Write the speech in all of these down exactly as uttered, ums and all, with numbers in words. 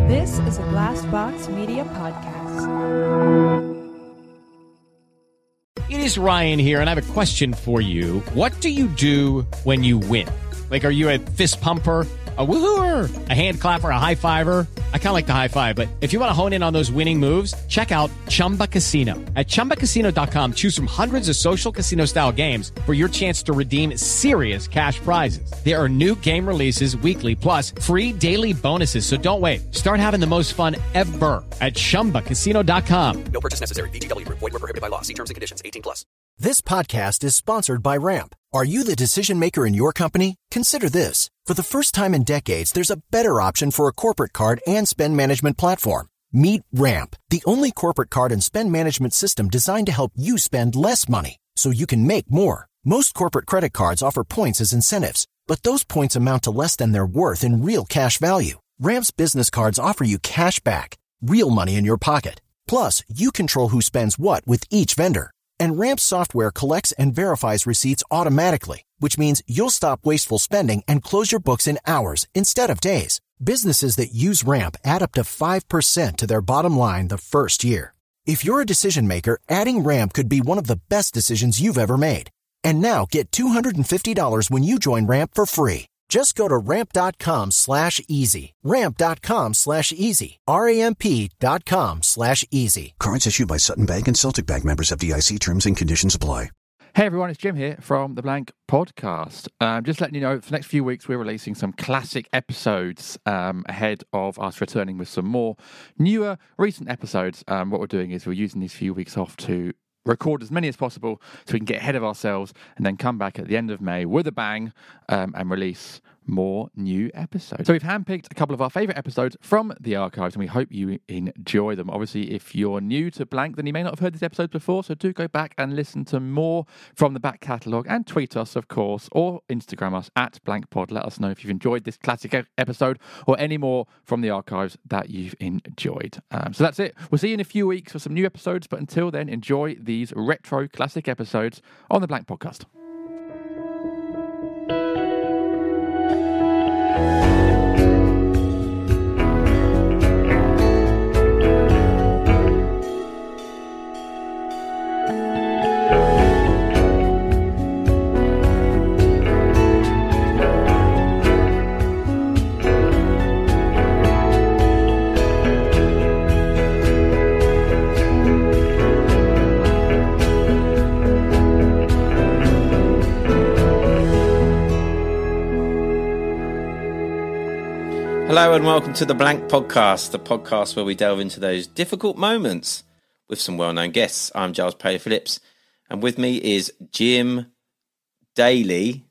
This is a Glassbox Media podcast. It is Ryan here, and I have a question for you. What do you do when you win? Like, are you a fist pumper, a woohooer, a hand clapper, a high fiver? I kind of like the high five, but if you want to hone in on those winning moves, check out Chumba Casino. At chumba casino dot com, choose from hundreds of social casino style games for your chance to redeem serious cash prizes. There are new game releases weekly, plus free daily bonuses. So don't wait. Start having the most fun ever at chumba casino dot com. No purchase necessary. V G W Group. Void where prohibited by law. See terms and conditions. eighteen plus. This podcast is sponsored by Ramp. Are you the decision maker in your company? Consider this. For the first time in decades, there's a better option for a corporate card and spend management platform. Meet Ramp, the only corporate card and spend management system designed to help you spend less money so you can make more. Most corporate credit cards offer points as incentives, but those points amount to less than their worth in real cash value. Ramp's business cards offer you cash back, real money in your pocket. Plus, you control who spends what with each vendor. And Ramp software collects and verifies receipts automatically, which means you'll stop wasteful spending and close your books in hours instead of days. Businesses that use Ramp add up to five percent to their bottom line the first year. If you're a decision maker, adding Ramp could be one of the best decisions you've ever made. And now get two hundred fifty dollars when you join Ramp for free. Just go to ramp.com slash easy. Ramp.com slash easy. R-A-M-P dot com slash easy. Cards issued by Sutton Bank and Celtic Bank, members of F D I C. Terms and conditions apply. Hey everyone, it's Jim here from the Blank Podcast. Um, just letting you know, for the next few weeks we're releasing some classic episodes um, ahead of us returning with some more newer, recent episodes. Um, what we're doing is we're using these few weeks off to record as many as possible so we can get ahead of ourselves and then come back at the end of May with a bang um, and release more new episodes. So we've handpicked a couple of our favourite episodes from the archives and we hope you enjoy them. Obviously, if you're new to Blank, then you may not have heard these episodes before, so do go back and listen to more from the back catalogue and tweet us, of course, or Instagram us at BlankPod. Let us know if you've enjoyed this classic episode or any more from the archives that you've enjoyed. Um, so that's it. We'll see you in a few weeks for some new episodes, but until then, enjoy these retro classic episodes on the Blank Podcast. Hello and welcome to the Blank Podcast, the podcast where we delve into those difficult moments with some well-known guests. I'm Giles Paley Phillips, and with me is Jim Daly,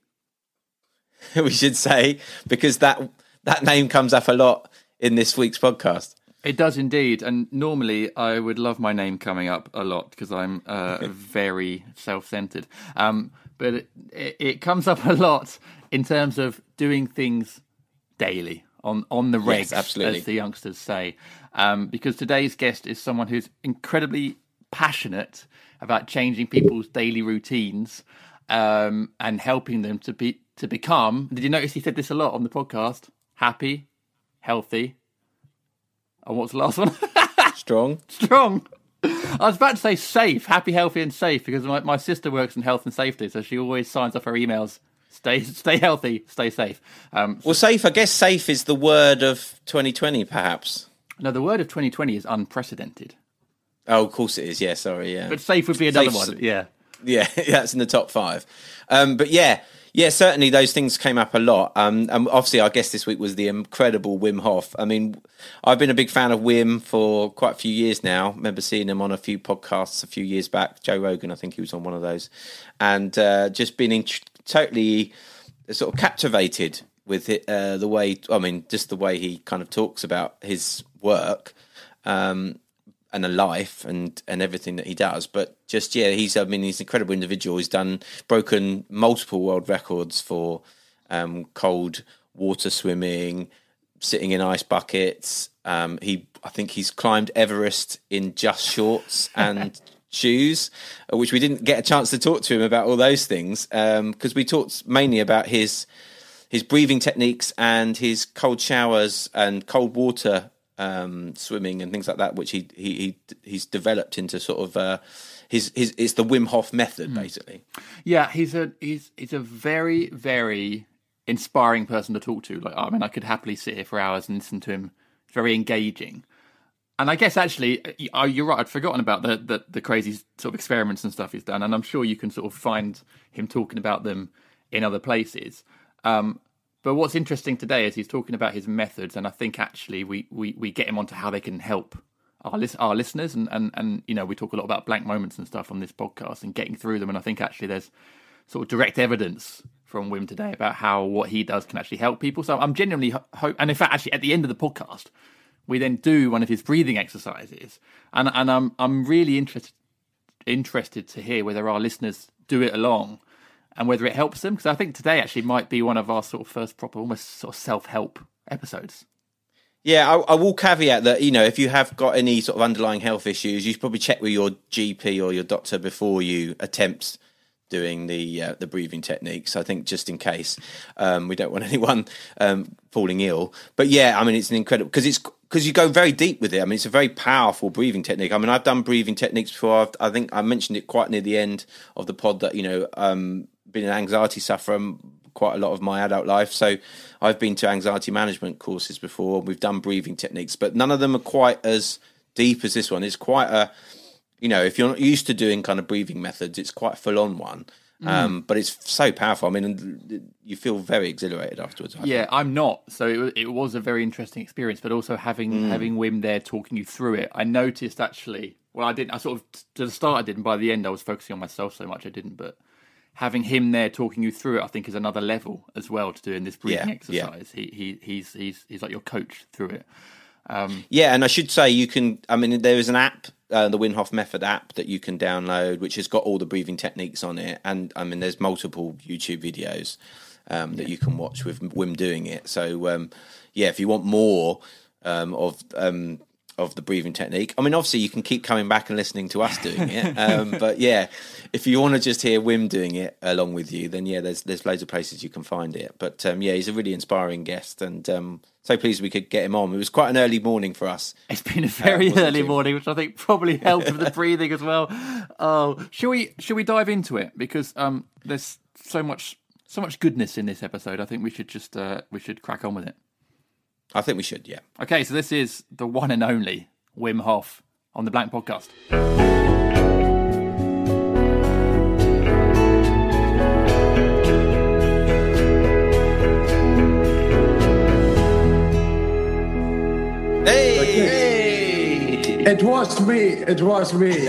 we should say, because that that name comes up a lot in this week's podcast. It does indeed, and normally I would love my name coming up a lot because I'm uh, very self-centered. Um, but it, it, it comes up a lot in terms of doing things daily. On, on the regs, yes, absolutely, as the youngsters say. Um, because today's guest is someone who's incredibly passionate about changing people's daily routines um, and helping them to be to become, did you notice he said this a lot on the podcast? Happy, healthy, and what's the last one? Strong. Strong. I was about to say safe, happy, healthy, and safe, because my, my sister works in health and safety, so she always signs off her emails. Stay stay healthy, stay safe. Um, so, well, safe, I guess safe is the word of twenty twenty, perhaps. No, the word of twenty twenty is unprecedented. Oh, of course it is, yeah, sorry, yeah. But safe would be another Safe's, one, yeah. Yeah, that's in the top five. Um, but yeah, yeah, certainly those things came up a lot. Um, and obviously our guest this week was the incredible Wim Hof. I mean, I've been a big fan of Wim for quite a few years now. I remember seeing him on a few podcasts a few years back. Joe Rogan, I think he was on one of those. And uh, just been in, totally sort of captivated with it, uh, the way, I mean, just the way he kind of talks about his work um, and a life and, and everything that he does. But just, yeah, he's, I mean, he's an incredible individual. He's done, broken multiple world records for um, cold water swimming, sitting in ice buckets. Um, he, I think he's climbed Everest in just shorts and shoes, which we didn't get a chance to talk to him about all those things because um, we talked mainly about his his breathing techniques and his cold showers and cold water um, swimming and things like that, which he he, he he's developed into sort of uh, his his it's the Wim Hof method, mm. basically. Yeah, he's a he's he's a very very inspiring person to talk to. Like, I mean, I could happily sit here for hours and listen to him. Very engaging. And I guess actually, you're right, I'd forgotten about the, the the crazy sort of experiments and stuff he's done, and I'm sure you can sort of find him talking about them in other places. Um, but what's interesting today is he's talking about his methods, and I think actually we we, we get him onto how they can help our lis- our listeners, and, and, and you know, we talk a lot about blank moments and stuff on this podcast and getting through them, and I think actually there's sort of direct evidence from Wim today about how what he does can actually help people. So I'm genuinely hope, and in fact, actually at the end of the podcast, we then do one of his breathing exercises, and and I'm I'm really interested interested to hear whether our listeners do it along, and whether it helps them, because I think today actually might be one of our sort of first proper, almost sort of self-help episodes. Yeah, I, I will caveat that, you know, if you have got any sort of underlying health issues, you should probably check with your G P or your doctor before you attempt doing the uh, the breathing techniques. I think just in case, um, we don't want anyone um, falling ill. But yeah, I mean, it's an incredible, because it's because you go very deep with it. I mean, it's a very powerful breathing technique. I mean, I've done breathing techniques before. I've, I think I mentioned it quite near the end of the pod that, you know, um, been an anxiety sufferer quite a lot of my adult life. So I've been to anxiety management courses before. We've done breathing techniques, but none of them are quite as deep as this one. It's quite a, you know, if you're not used to doing kind of breathing methods, it's quite a full on one. Um, but it's so powerful. I mean, you feel very exhilarated afterwards. I yeah, think. I'm not. So it, it was a very interesting experience, but also having mm. having Wim there talking you through it, I noticed actually, well, I didn't, I sort of, to the start I didn't, by the end I was focusing on myself so much I didn't, but having him there talking you through it, I think is another level as well to doing this breathing yeah, exercise. Yeah. He, he He's he's he's like your coach through it. Um, yeah, and I should say you can, I mean, there is an app, uh, the Wim Hof Method app that you can download, which has got all the breathing techniques on it. And I mean, there's multiple YouTube videos um, that you can watch with Wim doing it. So, um, yeah, if you want more um, of um, of the breathing technique, I mean, obviously you can keep coming back and listening to us doing it. Um, but yeah, if you want to just hear Wim doing it along with you, then yeah, there's there's loads of places you can find it. But um, yeah, he's a really inspiring guest, and um, so pleased we could get him on. It was quite an early morning for us. It's been a very um, early morning, which I think probably helped with the breathing as well. Oh, should we should we dive into it, because um, there's so much so much goodness in this episode. I think we should just uh, we should crack on with it. I think we should, yeah. Okay, so this is the one and only Wim Hof on the Blank Podcast. Hey, hey! It was me. It was me.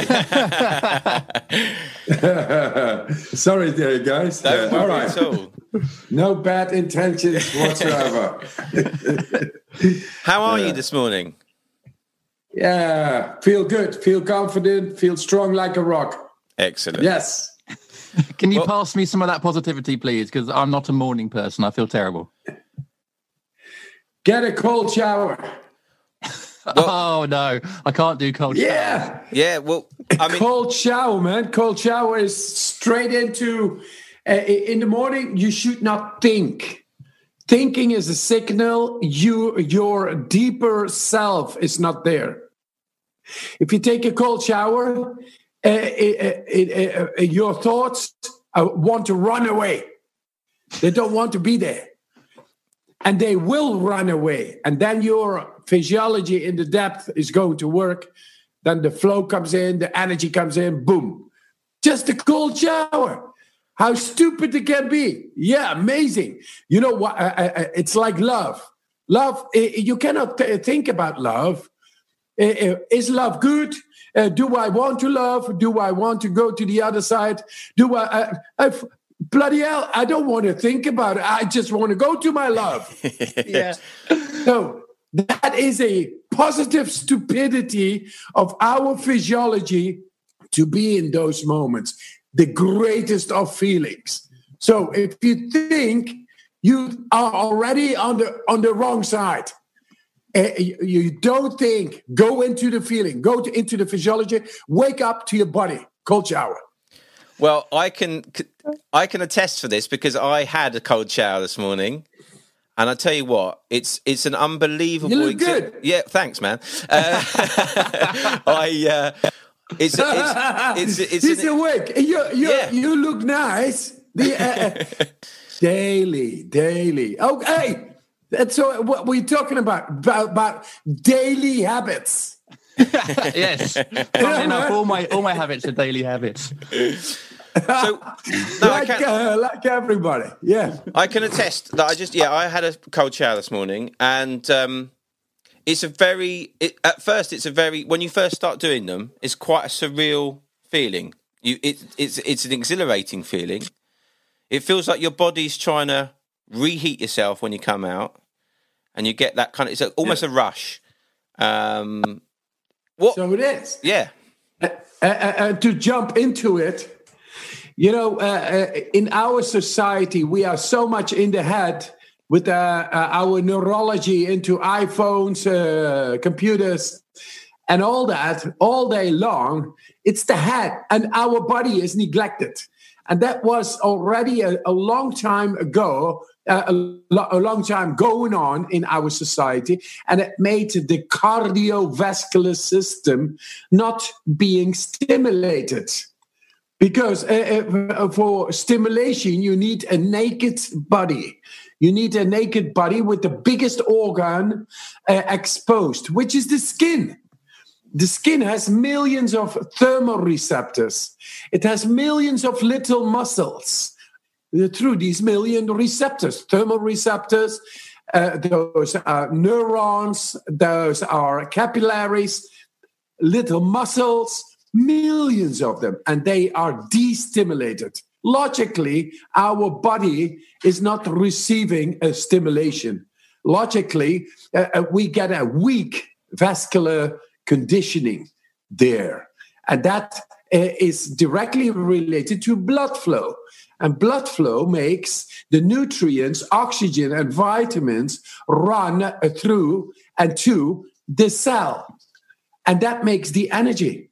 Sorry there, guys. Don't uh, worry all right. at all. No bad intentions whatsoever. How are yeah. you this morning? Yeah, feel good, feel confident, feel strong like a rock. Excellent. Yes. Can you well, pass me some of that positivity, please? Because I'm not a morning person. I feel terrible. Get a cold shower. Well, oh, no. I can't do cold shower. Yeah. Yeah, well, I mean... Cold shower, man. Cold shower is straight into... Uh, in the morning, you should not think. Thinking is a signal you your deeper self is not there. If you take a cold shower, uh, it, it, it, uh, your thoughts uh, want to run away. They don't want to be there. And they will run away. And then your physiology in the depth is going to work. Then the flow comes in, the energy comes in, boom. Just a cold shower. How stupid it can be. Yeah, amazing. You know what? Uh, uh, it's like love. Love, uh, you cannot th- think about love. Uh, uh, is love good? Uh, do I want to love? Do I want to go to the other side? Do I... Uh, I've, bloody hell, I don't want to think about it. I just want to go to my love. Yeah. So that is a positive stupidity of our physiology to be in those moments. The greatest of feelings. So if you think you are already on the on the wrong side, uh, you, you don't think, go into the feeling, go to, into the physiology, wake up to your body, cold shower. Well, I can I can attest for this because I had a cold shower this morning, And I tell you what, it's it's an unbelievable. You look exi- good. Yeah, thanks, man. Uh, I. Uh, it's it's it's. it's He's an, awake. You you Yeah. you look nice. The uh, daily, daily. Okay, that's so what we're talking about. About, about daily habits. Yes. Funny enough, all my all my habits are daily habits. So, no, like I, can, uh, like everybody. Yeah. I can attest that I just yeah I had a cold shower this morning, and um, it's a very it, at first it's a very when you first start doing them, it's quite a surreal feeling. You it, it's it's an exhilarating feeling. It feels like your body's trying to reheat yourself when you come out, and you get that kind of it's almost yeah. a rush. Um, what? So it is. Yeah. Uh, uh, uh, to jump into it. You know, uh, uh, in our society, we are so much in the head with uh, uh, our neurology into iPhones, uh, computers, and all that all day long. It's the head, and our body is neglected. And that was already a, a long time ago, uh, a, lo- a long time going on in our society. And it made the cardiovascular system not being stimulated. Because uh, for stimulation, you need a naked body. You need a naked body with the biggest organ uh, exposed, which is the skin. The skin has millions of thermoreceptors. It has millions of little muscles through these million receptors, thermoreceptors. Uh, those are neurons. Those are capillaries, little muscles. Millions of them, and they are destimulated. Logically, our body is not receiving a stimulation. Logically, uh, we get a weak vascular conditioning there. And that uh, is directly related to blood flow. And blood flow makes the nutrients, oxygen, and vitamins run through and to the cell. And that makes the energy.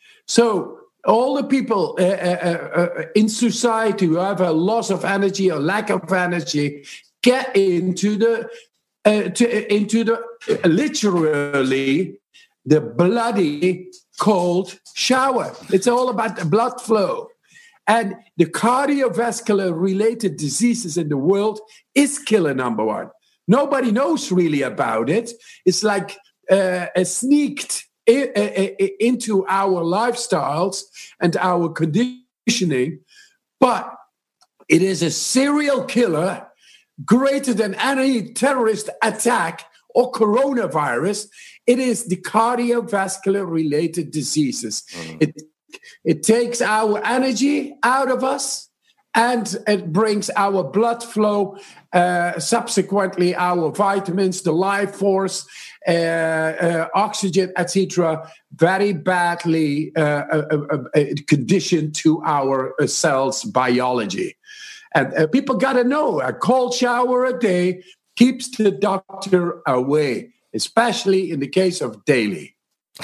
So all the people uh, uh, uh, in society who have a loss of energy or lack of energy get into the uh, to, into the uh, literally the bloody cold shower. It's all about the blood flow, and the cardiovascular related diseases in the world is killer number one. Nobody knows really about it. It's like uh, a sneaked into our lifestyles and our conditioning, but it is a serial killer greater than any terrorist attack or coronavirus. It is the cardiovascular related diseases. Mm-hmm. It it takes our energy out of us, and it brings our blood flow, uh, subsequently our vitamins, the life force, uh, uh, oxygen, et cetera, very badly uh, uh, uh, uh, conditioned to our uh, cells' biology. And uh, people got to know a cold shower a day keeps the doctor away, especially in the case of daily.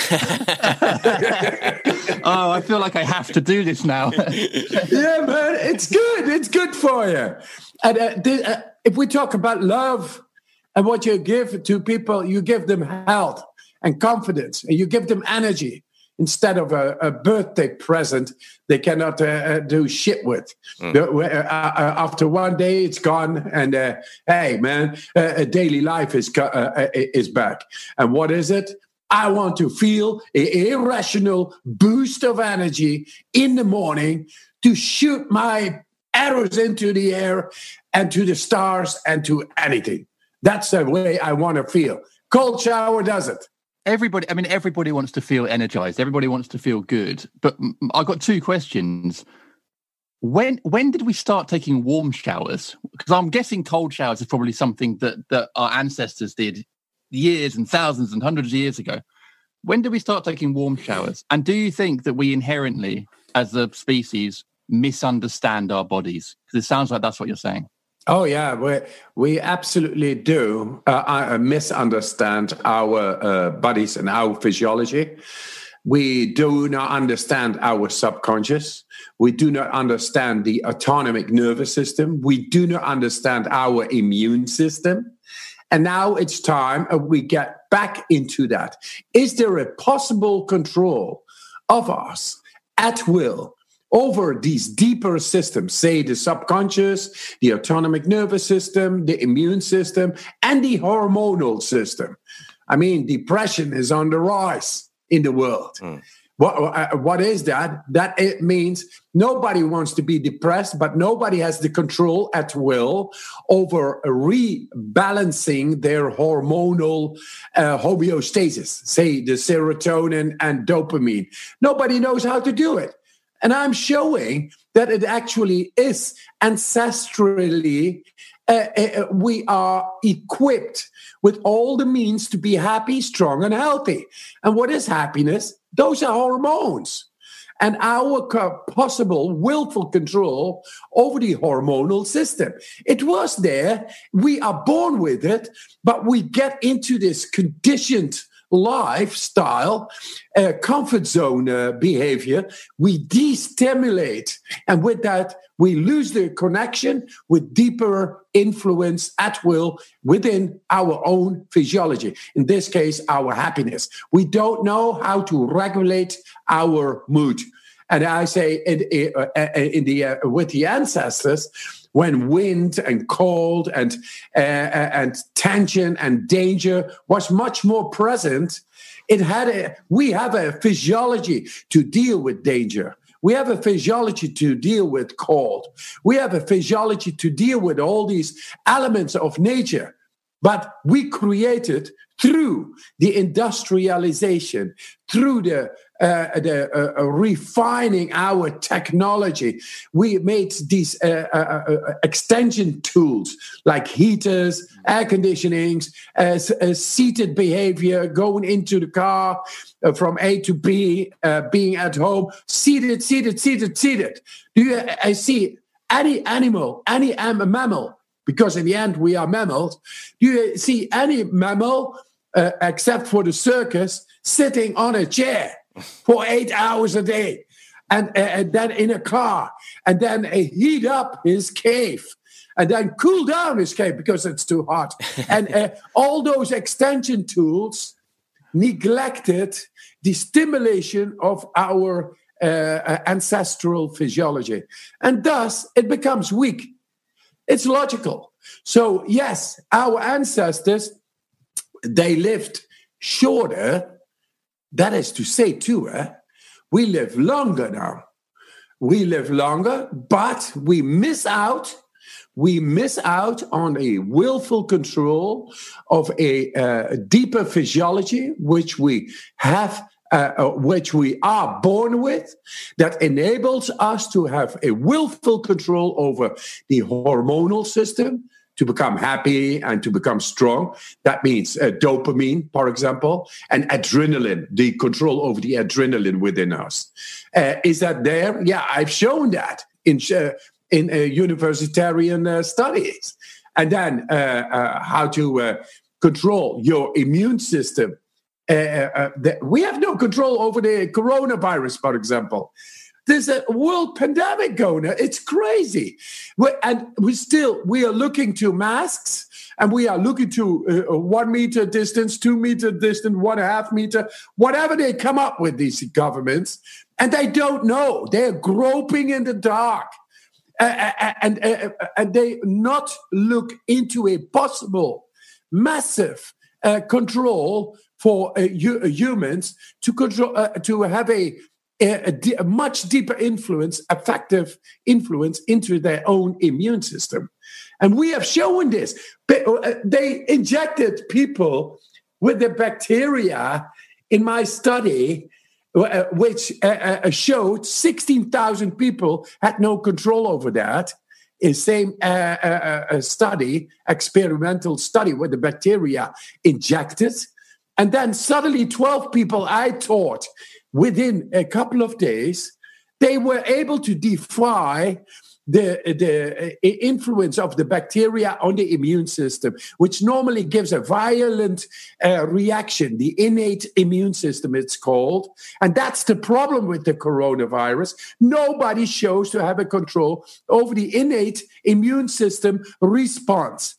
Oh, I feel like I have to do this now. Yeah, man, it's good. It's good for you. And uh, th- uh, if we talk about love and what you give to people, you give them health and confidence, and you give them energy instead of a, a birthday present they cannot uh, uh, do shit with. Mm. Uh, uh, after one day, it's gone, and uh, hey, man, uh, daily life is uh, uh, is back. And what is it? I want to feel an irrational boost of energy in the morning to shoot my arrows into the air and to the stars and to anything. That's the way I want to feel. Cold shower does it. Everybody, I mean, everybody wants to feel energized. Everybody wants to feel good. But I've got two questions. When when did we start taking warm showers? Because I'm guessing cold showers is probably something that, that our ancestors did years and thousands and hundreds of years ago. When did we start taking warm showers? And do you think that we inherently, as a species, misunderstand our bodies? Because it sounds like that's what you're saying. Oh, yeah, we, we absolutely do uh, uh, misunderstand our uh, bodies and our physiology. We do not understand our subconscious. We do not understand the autonomic nervous system. We do not understand our immune system. And now it's time we get back into that. Is there a possible control of us at will over these deeper systems, say the subconscious, the autonomic nervous system, the immune system, and the hormonal system? I mean, depression is on the rise in the world. Mm. What, uh, what is that? That it means nobody wants to be depressed, but nobody has the control at will over rebalancing their hormonal uh, homeostasis, say the serotonin and dopamine. Nobody knows how to do it. And I'm showing that it actually is ancestrally, uh, uh, we are equipped with all the means to be happy, strong, and healthy. And what is happiness? Those are hormones. And our possible willful control over the hormonal system. It was there. We are born with it, but we get into this conditioned lifestyle, uh, comfort zone uh, behavior. We destimulate. And with that, we lose the connection with deeper influence at will within our own physiology. In this case, our happiness. We don't know how to regulate our mood. And I say in, in the, uh, with the ancestors, when wind and cold and uh, and tension and danger was much more present, it had a, we have a physiology to deal with danger. We have a physiology to deal with cold. We have a physiology to deal with all these elements of nature. But we created through the industrialization, through the uh, the uh, refining our technology, we made these uh, uh, uh, extension tools like heaters, air conditionings, uh, uh, seated behavior, going into the car uh, from A to B, uh, being at home, seated, seated, seated, seated. Do you I see any animal, any am- mammal? Because in the end we are mammals. Do you see any mammal, uh, except for the circus, sitting on a chair for eight hours a day, and, uh, and then in a car, and then uh, heat up his cave, and then cool down his cave because it's too hot? And uh, all those extension tools neglected the stimulation of our uh, ancestral physiology. And thus, it becomes weak. It's logical. So, yes, our ancestors, they lived shorter. That is to say, too, eh? we live longer now. We live longer, but we miss out. We miss out on a willful control of a uh, deeper physiology, which we have, uh, uh, which we are born with, that enables us to have a willful control over the hormonal system, to become happy and to become strong. That means uh, dopamine, for example, and adrenaline, the control over the adrenaline within us. Uh, is that there? Yeah, I've shown that in uh, in uh, universitarian uh, studies. And then uh, uh, how to uh, control your immune system. Uh, uh, the, we have no control over the coronavirus, for example. There's a world pandemic going on. It's crazy. We're, and we still, we are looking to masks, and we are looking to uh, one meter distance, two meter distance, one and a half meter, whatever they come up with, these governments. And they don't know. They're groping in the dark. Uh, and, uh, and they not look into a possible massive uh, control for uh, hu- humans to control, uh, to have a A, a, a much deeper influence, effective influence into their own immune system. And we have shown this. They injected people with the bacteria in my study, which uh, showed sixteen thousand people had no control over that. In the same uh, uh, study, experimental study, with the bacteria injected. And then suddenly twelve people I taught, within a couple of days, they were able to defy the, the influence of the bacteria on the immune system, which normally gives a violent uh, reaction, the innate immune system, it's called. And that's the problem with the coronavirus. Nobody shows to have a control over the innate immune system response.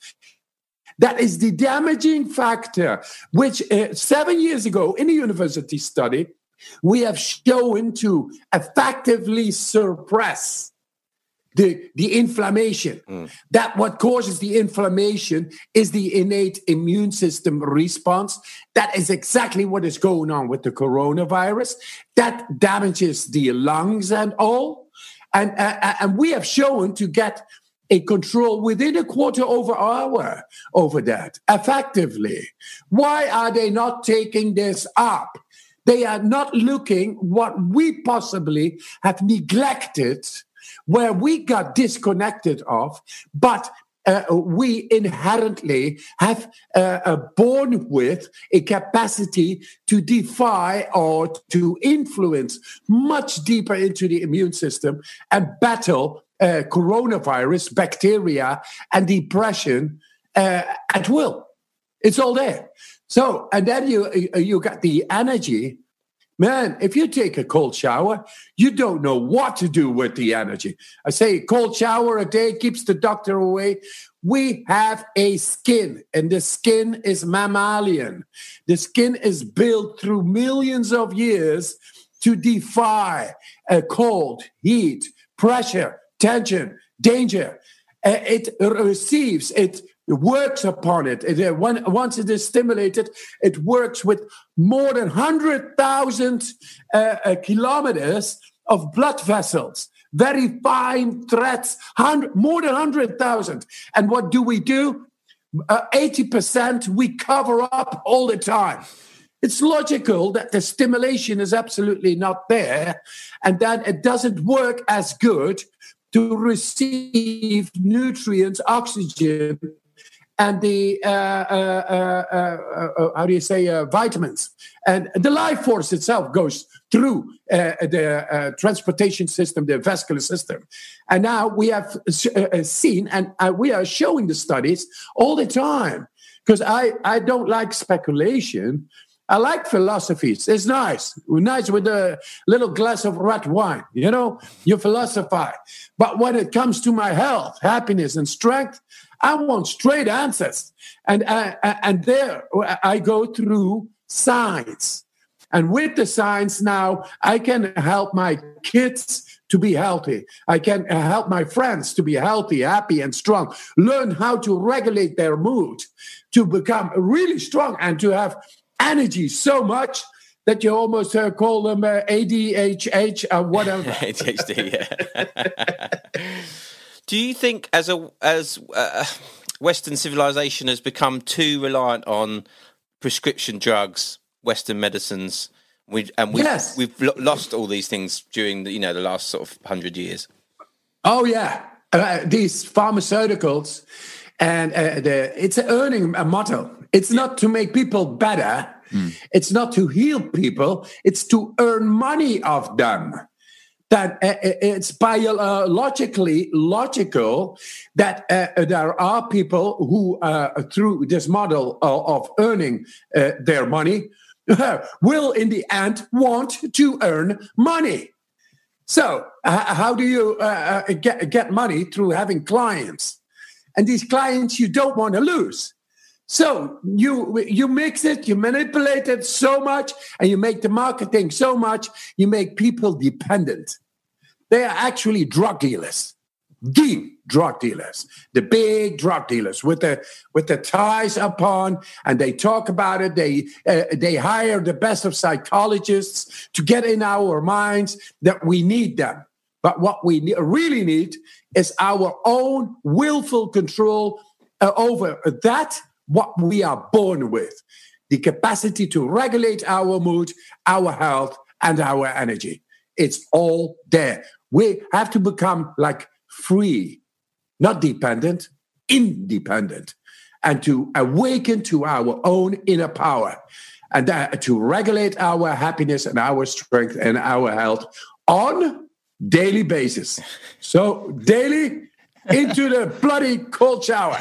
That is the damaging factor, which uh, seven years ago in a university study, we have shown to effectively suppress The, the inflammation. Mm. That what causes the inflammation is the innate immune system response. That is exactly what is going on with the coronavirus. That damages the lungs and all. And, uh, and we have shown to get a control within a quarter of an hour over that, effectively. Why are they not taking this up? They are not looking what we possibly have neglected, where we got disconnected of, but uh, we inherently have uh, uh, born with a capacity to defy or to influence much deeper into the immune system and battle uh, coronavirus, bacteria, and depression uh, at will. It's all there. So, and then you you got the energy. Man, if you take a cold shower, you don't know what to do with the energy. I say a cold shower a day keeps the doctor away. We have a skin, and the skin is mammalian. The skin is built through millions of years to defy a cold, heat, pressure, tension, danger. Uh, it receives, it works upon it. it uh, when, once it is stimulated, it works with more than one hundred thousand uh, uh, kilometers of blood vessels, very fine threads, more than one hundred thousand. And what do we do? Uh, eighty percent we cover up all the time. It's logical that the stimulation is absolutely not there, and that it doesn't work as good to receive nutrients, oxygen, and the, uh, uh, uh, uh, how do you say, uh, vitamins. And the life force itself goes through uh, the uh, transportation system, the vascular system. And now we have uh, seen, and uh, we are showing the studies all the time, because I, I don't like speculation. I like philosophies. It's nice. Nice with a little glass of red wine. You know, you philosophize. But when it comes to my health, happiness, and strength, I want straight answers. And, uh, and there I go through science. And with the science now, I can help my kids to be healthy. I can help my friends to be healthy, happy, and strong. Learn how to regulate their mood, to become really strong and to have energy so much that you almost uh, call them uh, A D H D or whatever. A D H D, yeah. Do you think as a as uh, Western civilization has become too reliant on prescription drugs, Western medicines, we, and we've, yes. we've lost all these things during the, you know, the last sort of hundred years? Oh, yeah. Uh, these pharmaceuticals, and uh, the, it's an earning model. It's not to make people better. Mm. It's not to heal people. It's to earn money of them. That uh, it's biologically logical that uh, there are people who, uh, through this model of, of earning uh, their money, will in the end want to earn money. So uh, how do you uh, get, get money? Through having clients. And these clients you don't want to lose. So you you mix it, you manipulate it so much, and you make the marketing so much, you make people dependent. They are actually drug dealers, deep drug dealers, the big drug dealers with the with the ties upon, and they talk about it. They uh, they hire the best of psychologists to get in our minds that we need them. But what we ne- really need is our own willful control uh, over that. What we are born with, the capacity to regulate our mood, our health, and our energy. It's all there. We have to become like free, not dependent, independent, and to awaken to our own inner power, and uh, to regulate our happiness and our strength and our health on daily basis. So daily into the bloody cold shower.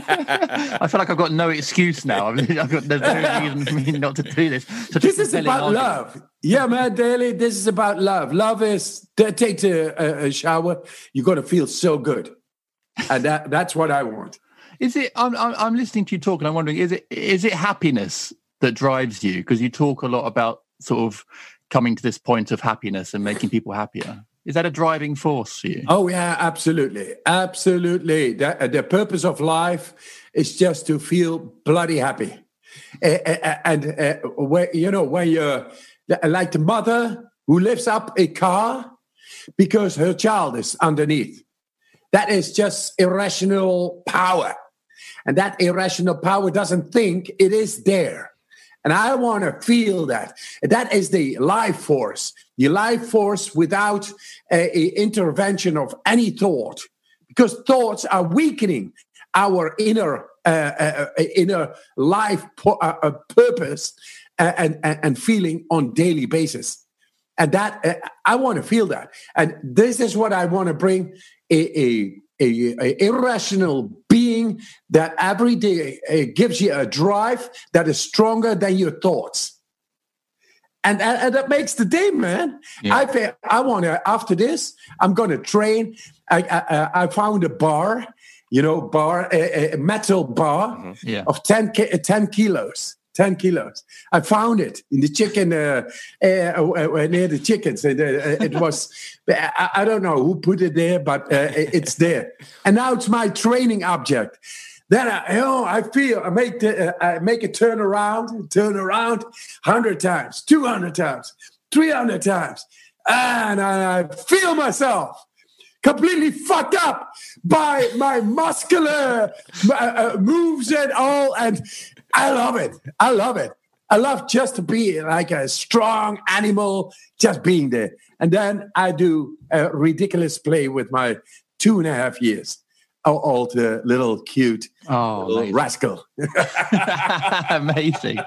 I feel like I've got no excuse now. I mean, I've got there's no reason for me not to do this. So this is about argument. love. Yeah, man, daily. This is about love. Love is take a, a shower. You're gonna feel so good, and that that's what I want. Is it? I'm, I'm I'm listening to you talk, and I'm wondering: is it is it happiness that drives you? Because you talk a lot about sort of coming to this point of happiness and making people happier. Is that a driving force for you? Oh, yeah, absolutely. Absolutely. The, the purpose of life is just to feel bloody happy. Uh, uh, and, uh, when, you know, when you're like the mother who lifts up a car because her child is underneath, that is just irrational power. And that irrational power doesn't think it is there. And I want to feel that. That is the life force. The life force without a, a intervention of any thought. Because thoughts are weakening our inner uh, uh, inner life po- uh, uh, purpose uh, and, and, and feeling on daily basis. And that uh, I want to feel that. And this is what I want to bring, a, a, a, a irrational being that every day uh, gives you a drive that is stronger than your thoughts. And, and, and that makes the day, man. Yeah. I feel, I want to, after this, I'm going to train. I, I, I found a bar, you know, bar, a, a metal bar mm-hmm. yeah. of ten, ten kilos. ten kilos. I found it in the chicken, uh, uh, uh, near the chickens. It, uh, it was, I, I don't know who put it there, but uh, it's there. And now it's my training object. Then I, you know, I feel, I make, the, uh, I make it turn around, turn around one hundred times, two hundred times, three hundred times. And I feel myself completely fucked up by my muscular uh, moves and all. And I love it. I love it. I love just to be like a strong animal, just being there. And then I do a ridiculous play with my two and a half years old uh, little cute oh, little rascal. Amazing.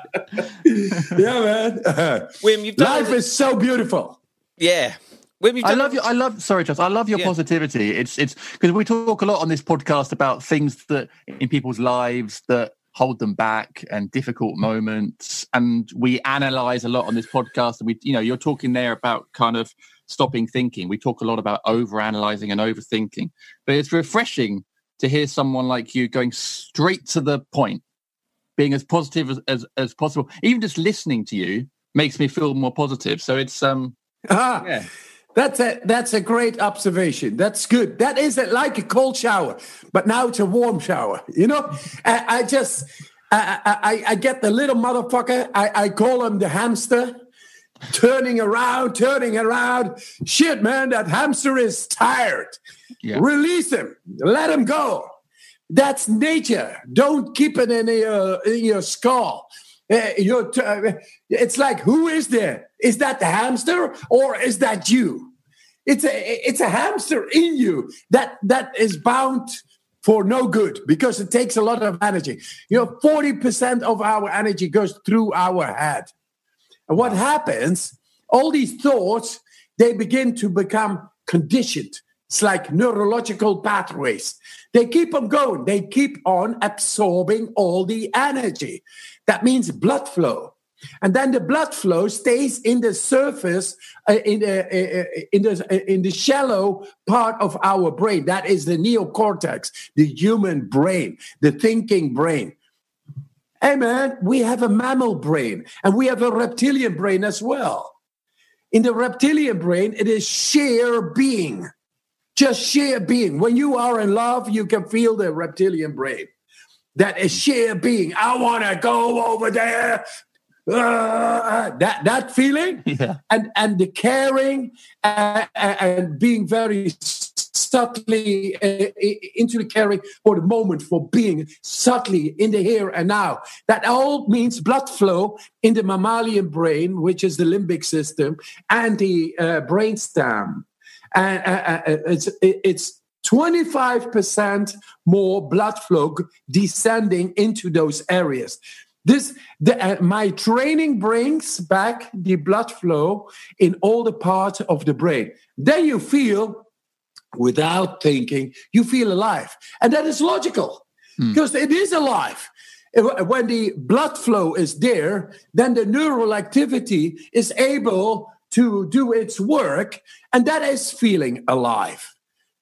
Yeah, man. Wim, you've done life is so beautiful. Yeah. Wim, you've I done love you. I love. Sorry, Just. I love your yeah. positivity. It's it's because we talk a lot on this podcast about things that in people's lives that hold them back and difficult moments, and we analyze a lot on this podcast. And we, you know, you're talking there about kind of stopping thinking. We talk a lot about over-analyzing and overthinking, but it's refreshing to hear someone like you going straight to the point, being as positive as, as, as possible. Even just listening to you makes me feel more positive. So it's um, ah, yeah. That's a that's a great observation. That's good. That is a, like a cold shower, but now it's a warm shower. You know, I, I just I, I I get the little motherfucker. I, I call him the hamster, turning around, turning around. Shit, man, that hamster is tired. Yeah. Release him. Let him go. That's nature. Don't keep it in your in your skull. Uh, you're t- uh, it's like, who is there? Is that the hamster or is that you? It's a it's a hamster in you that that is bound for no good because it takes a lot of energy. You know, forty percent of our energy goes through our head. And what happens, all these thoughts, they begin to become conditioned. It's like neurological pathways. They keep on going. They keep on absorbing all the energy. That means blood flow. And then the blood flow stays in the surface, uh, in, uh, uh, in, the, uh, in the shallow part of our brain. That is the neocortex, the human brain, the thinking brain. Hey, man, we have a mammal brain and we have a reptilian brain as well. In the reptilian brain, it is sheer being. Just sheer being. When you are in love, you can feel the reptilian brain. That is sheer being. I want to go over there. Uh, that that feeling. Yeah. And, and the caring uh, and being very subtly uh, into the caring for the moment, for being subtly in the here and now. That all means blood flow in the mammalian brain, which is the limbic system, and the uh, brainstem. And uh, uh, it's it's twenty-five percent more blood flow descending into those areas. This the, uh, my training brings back the blood flow in all the parts of the brain. Then you feel, without thinking, you feel alive. And that is logical, because mm. it is alive. When the blood flow is there, then the neural activity is able to do its work, and that is feeling alive.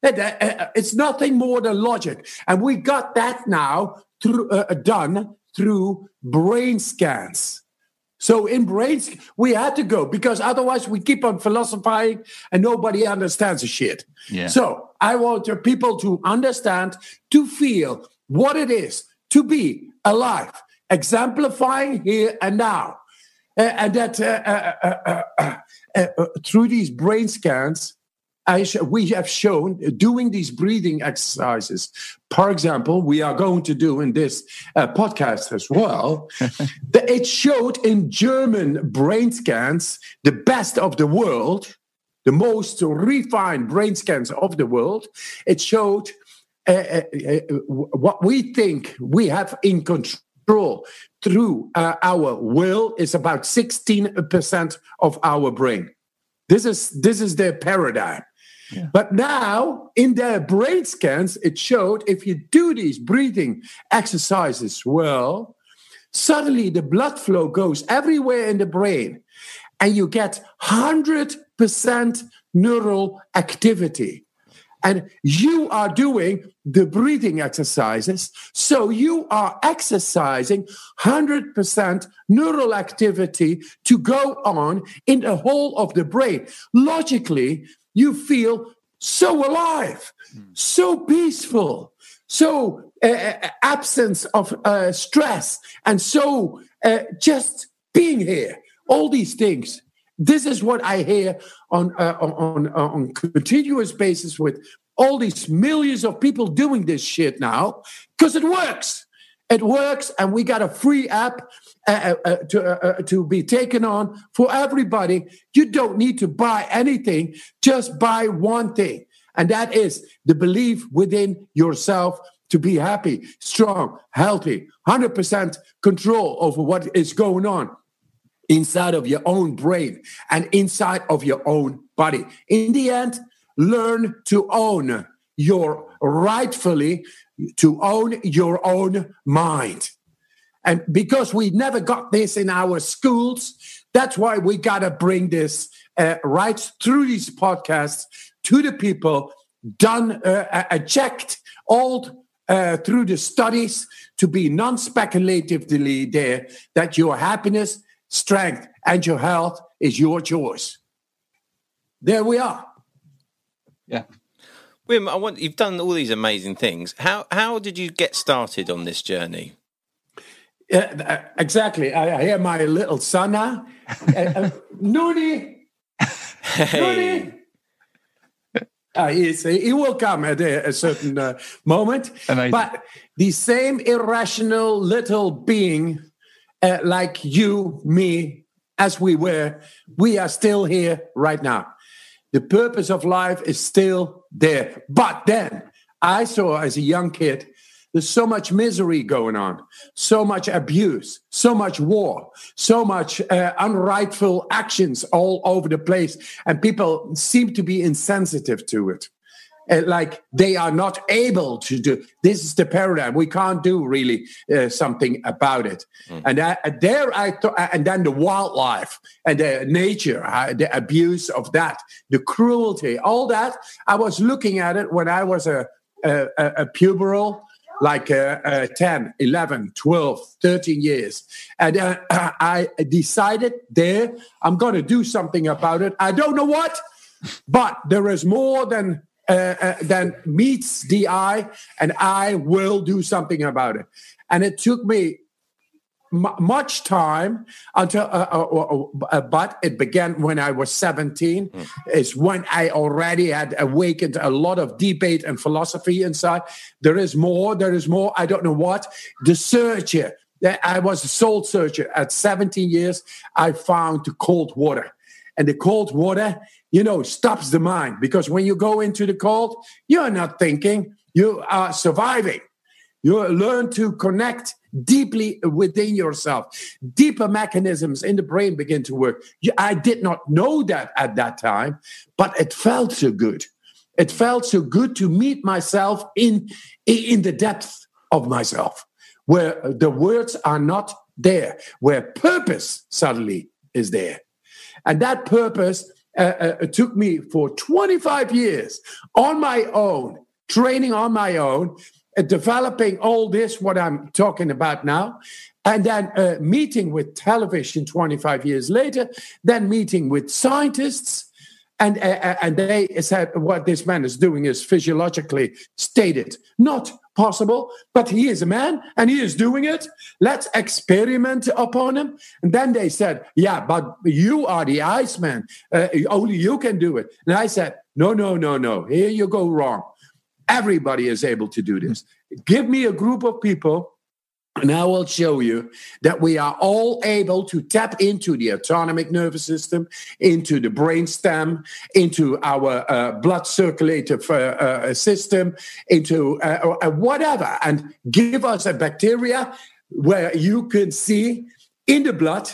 It's nothing more than logic. And we got that now through, uh, done through brain scans. So in brains, we had to go, because otherwise we keep on philosophizing and nobody understands the shit. Yeah. So I want people to understand, to feel what it is to be alive, exemplifying here and now. Uh, and that uh, uh, uh, uh, uh, uh, through these brain scans, I sh- we have shown uh, doing these breathing exercises. For example, we are going to do in this uh, podcast as well, that it showed in German brain scans, the best of the world, the most refined brain scans of the world. It showed uh, uh, uh, what we think we have in control through uh, our will is about sixteen percent of our brain. This is this is their paradigm. Yeah. But now, in their brain scans, it showed if you do these breathing exercises well, suddenly the blood flow goes everywhere in the brain, and you get one hundred percent neural activity. And you are doing the breathing exercises, so you are exercising one hundred percent neural activity to go on in the whole of the brain. Logically, you feel so alive, mm. so peaceful, so uh, absence of uh, stress, and so uh, just being here. All these things. This is what I hear on uh, on on continuous basis with all these millions of people doing this shit now, because it works. It works, and we got a free app uh, uh, to uh, to be taken on for everybody. You don't need to buy anything; just buy one thing, and that is the belief within yourself to be happy, strong, healthy, one hundred percent control over what is going on inside of your own brain and inside of your own body. In the end, learn to own your rightfully, to own your own mind. And because we never got this in our schools, that's why we got to bring this uh, right through these podcasts to the people, done, uh, uh, checked all uh, through the studies to be non-speculatively there, that your happiness, strength, and your health is your choice. There we are. Yeah. Wim, I want you've done all these amazing things. How how did you get started on this journey? Uh, exactly. I hear my little son now. uh, uh, Noody. Hey. Noody. Uh, he's, he will come at a, a certain uh, moment. Amazing. But the same irrational little being, uh, like you, me, as we were, we are still here right now. The purpose of life is still there. But then I saw as a young kid, there's so much misery going on, so much abuse, so much war, so much uh, unrightful actions all over the place. And people seem to be insensitive to it. Uh, like they are not able to do. This is the paradigm. We can't do really uh, something about it. Mm. And I, there I thought, and then the wildlife and the nature, uh, the abuse of that, the cruelty, all that. I was looking at it when I was a a, a puberal, like uh, uh, ten, eleven, twelve, thirteen years. And uh, I decided there, I'm going to do something about it. I don't know what, but there is more than Uh, uh, then meets the eye, and I will do something about it. And it took me m- much time until, uh, uh, uh, but it began when I was seventeen. Mm. Is when I already had awakened a lot of debate and philosophy inside. There is more. There is more. I don't know what. The searcher. I was a soul searcher at seventeen years. I found the cold water, and the cold water, you know, stops the mind, because when you go into the cold, you're not thinking, you are surviving. You learn to connect deeply within yourself. Deeper mechanisms in the brain begin to work. I did not know that at that time, but it felt so good. It felt so good to meet myself in, in the depth of myself, where the words are not there, where purpose suddenly is there. And that purpose uh, uh, took me for twenty-five years on my own, training on my own, uh, developing all this, what I'm talking about now, and then uh, meeting with television twenty-five years later, then meeting with scientists. And, uh, and they said what this man is doing is physiologically stated not possible, but he is a man and he is doing it. Let's experiment upon him. And then they said, yeah, but you are the Iceman. Uh, only you can do it. And I said, no, no, no, no. Here you go wrong. Everybody is able to do this. Give me a group of people, and I will show you that we are all able to tap into the autonomic nervous system, into the brainstem, into our uh, blood circulative uh, uh, system, into uh, uh, whatever, and give us a bacteria where you can see in the blood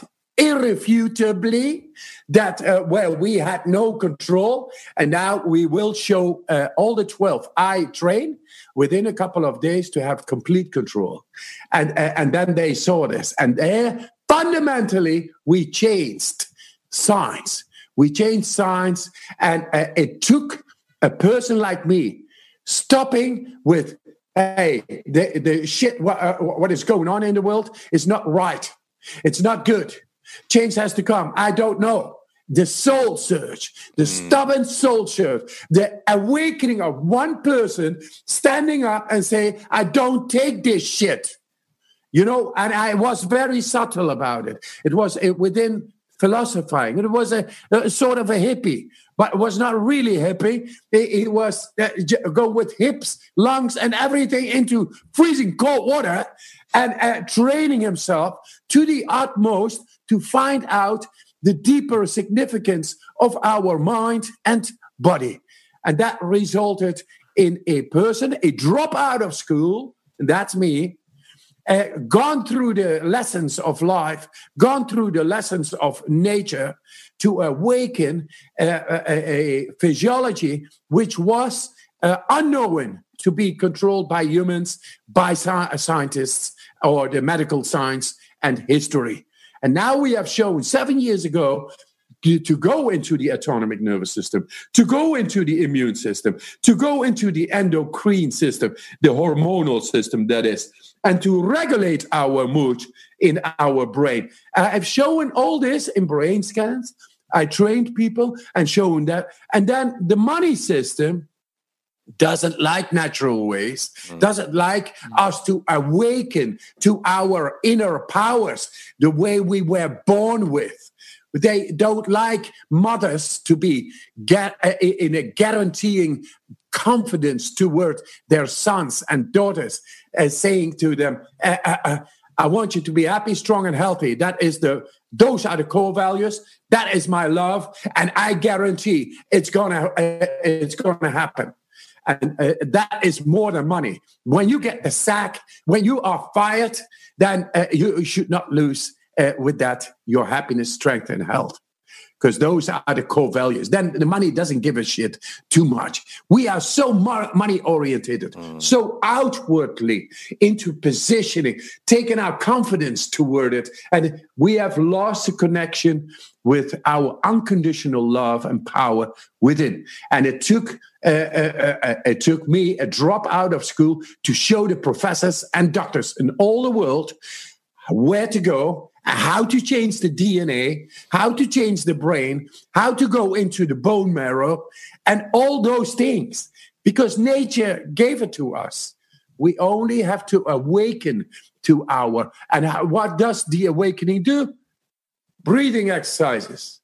irrefutably that uh, where we had no control, and now we will show uh, all the twelve. I train within a couple of days to have complete control, and uh, and then they saw this, and there fundamentally we changed science. We changed science, and uh, it took a person like me stopping with, hey, the the shit. What, uh, what is going on in the world is not right. It's not good. Change has to come. I don't know. The soul search, the mm. stubborn soul search, the awakening of one person standing up and saying, I don't take this shit. You know, and I was very subtle about it. It was it, within philosophizing. It was a, a sort of a hippie, but it was not really hippie. It, it was uh, go with hips, lungs, and everything into freezing cold water and uh, training himself to the utmost to find out the deeper significance of our mind and body. And that resulted in a person, a dropout of school, and that's me, uh, gone through the lessons of life, gone through the lessons of nature to awaken uh, a, a physiology which was uh, unknown to be controlled by humans, by sci- scientists, or the medical science and history. And now we have shown seven years ago to, to go into the autonomic nervous system, to go into the immune system, to go into the endocrine system, the hormonal system that is, and to regulate our mood in our brain. I've shown all this in brain scans. I trained people and shown that. And then the money system doesn't like natural ways, mm. doesn't like mm. us to awaken to our inner powers the way we were born with. They don't like mothers to be get, uh, in a guaranteeing confidence toward their sons and daughters, uh, saying to them, uh, uh, uh, I want you to be happy, strong, and healthy. That is the, those are the core values. That is my love. And I guarantee it's gonna, uh, it's gonna happen. And uh, that is more than money. When you get the sack, when you are fired, then uh, you should not lose uh, with that your happiness, strength, and health. Because those are the core values. Then the money doesn't give a shit too much. We are so mo- money oriented, mm. so outwardly into positioning, taking our confidence toward it. And we have lost the connection with our unconditional love and power within. And it took uh, uh, uh, it took me a drop out of school to show the professors and doctors in all the world where to go, how to change the D N A, how to change the brain, how to go into the bone marrow, and all those things. Because nature gave it to us. We only have to awaken to our... And how, what does the awakening do? Breathing exercises.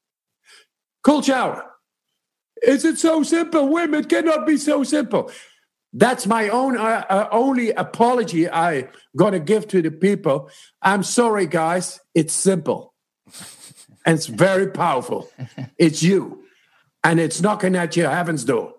Cold shower. Is it so simple? Wim, it cannot be so simple. That's my own uh, uh, only apology I'm going to give to the people. I'm sorry, guys. It's simple. And it's very powerful. It's you. And it's knocking at your heaven's door.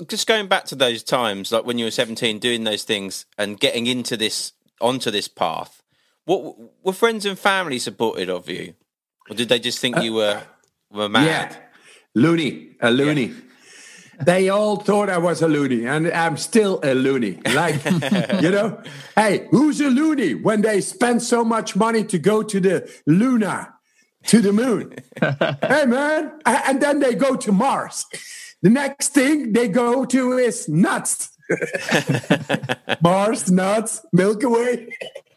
just going back to those times, like when you were seventeen, doing those things and getting into this, onto this path, what were friends and family supportive of you? Or did they just think you were, were mad? Yeah, loony, a loony. Yeah. They all thought I was a loony, and I'm still a loony. Like, you know, hey, who's a loony when they spend so much money to go to the Luna, to the moon? Hey, man. And then they go to Mars. The next thing they go to is nuts. Mars, nuts, Milky Way.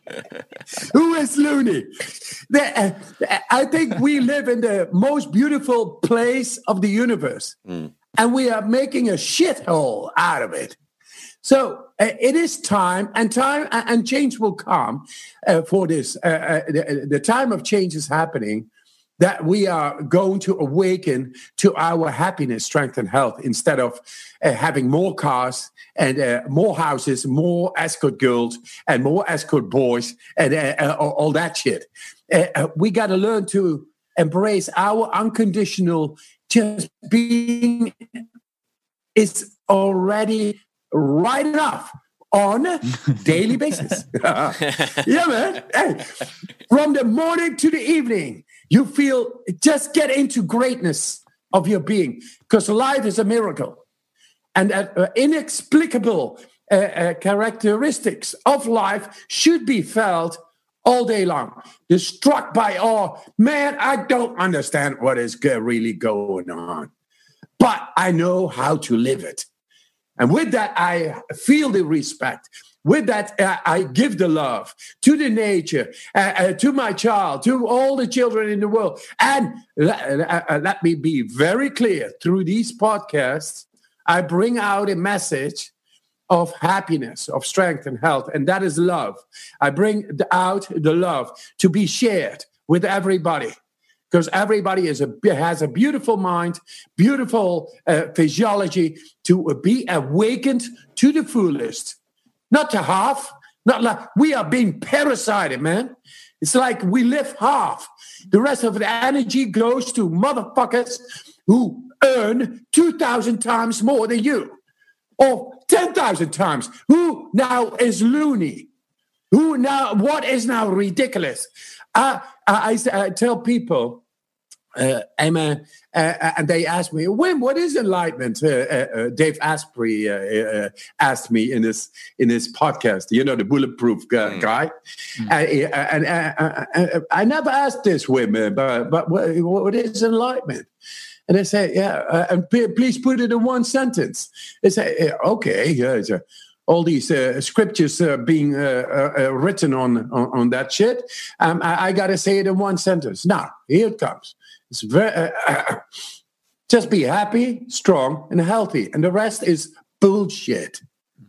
Who is loony? The, uh, I think we live in the most beautiful place of the universe. Mm. And we are making a shithole out of it. So uh, it is time, and time uh, and change will come uh, for this. Uh, uh, the, the time of change is happening, that we are going to awaken to our happiness, strength, and health, instead of uh, having more cars and uh, more houses, more escort girls and more escort boys and uh, uh, all that shit. Uh, uh, we got to learn to embrace our unconditional. Just being is already right enough on a daily basis. Yeah, man. Hey, from the morning to the evening, you feel, just get into greatness of your being, because life is a miracle. And uh, inexplicable uh, uh, characteristics of life should be felt all day long. You're struck by awe. Man, I don't understand what is really going on, but I know how to live it. And with that, I feel the respect. With that, uh, I give the love to the nature, uh, uh, to my child, to all the children in the world. And uh, uh, let me be very clear, through these podcasts, I bring out a message of happiness, of strength and health, and that is love. I bring out the love to be shared with everybody, because everybody is a, has a beautiful mind, beautiful uh, physiology to be awakened to the fullest, not to half, not like we are being parasited, man. It's like we live half. The rest of the energy goes to motherfuckers who earn two thousand times more than you. Or ten thousand times. Who now is loony? Who now, what is now ridiculous? Uh, I, I, I tell people, uh, Emma, uh, and they ask me, Wim, what is enlightenment? Uh, uh, Dave Asprey uh, uh, asked me in this in this podcast, you know, the bulletproof guy. Mm. guy. Mm. Uh, and uh, uh, I never asked this, Wim, but, but what, what is enlightenment? And I say, yeah, uh, and p- please put it in one sentence. They say, yeah, okay, yeah, uh, all these uh, scriptures uh, being uh, uh, written on, on on that shit. Um, I, I got to say it in one sentence. Now, here it comes. It's very, uh, uh, just be happy, strong, and healthy. And the rest is bullshit.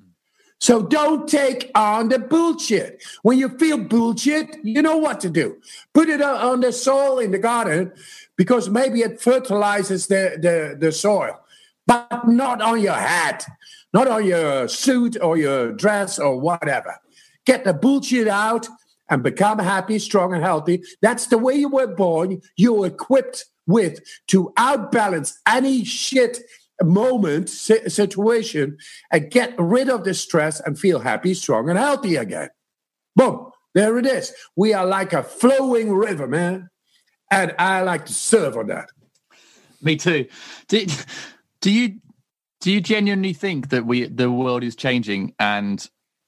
So don't take on the bullshit. When you feel bullshit, you know what to do. Put it on the soil in the garden, because maybe it fertilizes the, the, the soil, but not on your hat, not on your suit or your dress or whatever. Get the bullshit out and become happy, strong, and healthy. That's the way you were born. You're equipped with to outbalance any shit moment, situation, and get rid of the stress and feel happy, strong, and healthy again. Boom. There it is. We are like a flowing river, man. And I like to surf on that. Me too. Do, do you do you genuinely think that we the world is changing and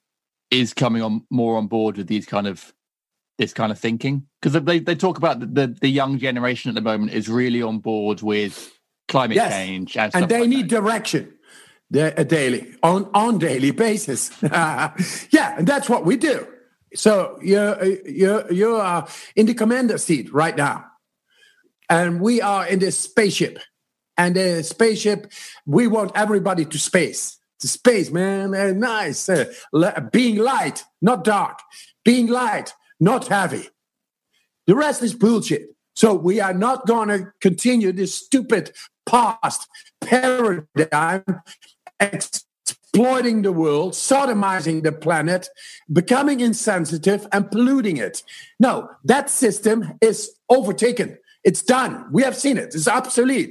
is coming on more on board with these kind of this kind of thinking? Because they, they talk about the, the, the young generation at the moment is really on board with climate yes. change. And, and they like need that. direction a daily, on, on daily basis. Yeah, and that's what we do. So you're, you're, you are in the commander seat right now. And we are in this spaceship. And the spaceship, we want everybody to space. To space, man. Uh, nice. Uh, being light, not dark. Being light, not heavy. The rest is bullshit. So we are not going to continue this stupid past paradigm, exploiting the world, sodomizing the planet, becoming insensitive and polluting it. No, that system is overtaken. It's done. We have seen it. It's obsolete.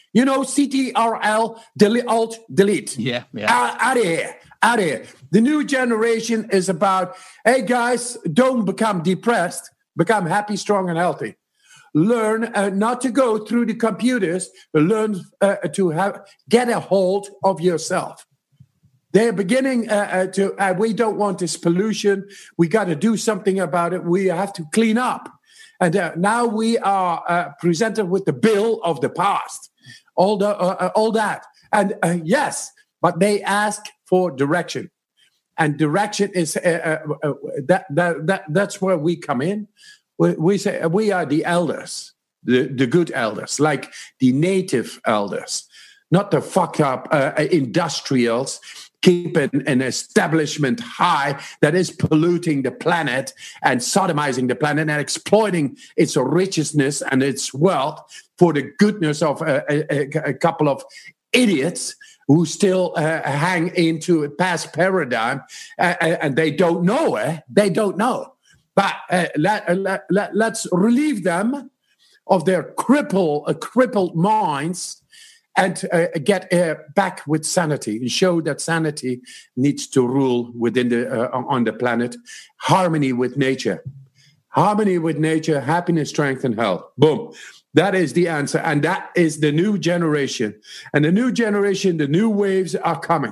You know, C T R L, delete, alt, delete. Yeah, yeah. Out, out of here. Out of here. The new generation is about, hey, guys, don't become depressed. Become happy, strong, and healthy. Learn uh, not to go through the computers, but learn uh, to have get a hold of yourself. They're beginning uh, uh, to, uh, we don't want this pollution. We got to do something about it. We have to clean up. And uh, now we are uh, presented with the bill of the past. All, the, uh, uh, all that. And uh, yes, but they ask for direction. And direction is, uh, uh, uh, that, that, that that's where we come in. We, we say we are the elders, the, the good elders, like the native elders, not the fuck up uh, industrials keeping an establishment high that is polluting the planet and sodomizing the planet and exploiting its richness and its wealth for the goodness of a, a, a couple of idiots who still uh, hang into a past paradigm uh, and they don't know it. Eh? They don't know. But uh, let, let, let, let's relieve them of their cripple, uh, crippled minds and uh, get uh, back with sanity and show that sanity needs to rule within the uh, on the planet. Harmony with nature. Harmony with nature, happiness, strength, and health. Boom. That is the answer. And that is the new generation. And the new generation, the new waves are coming.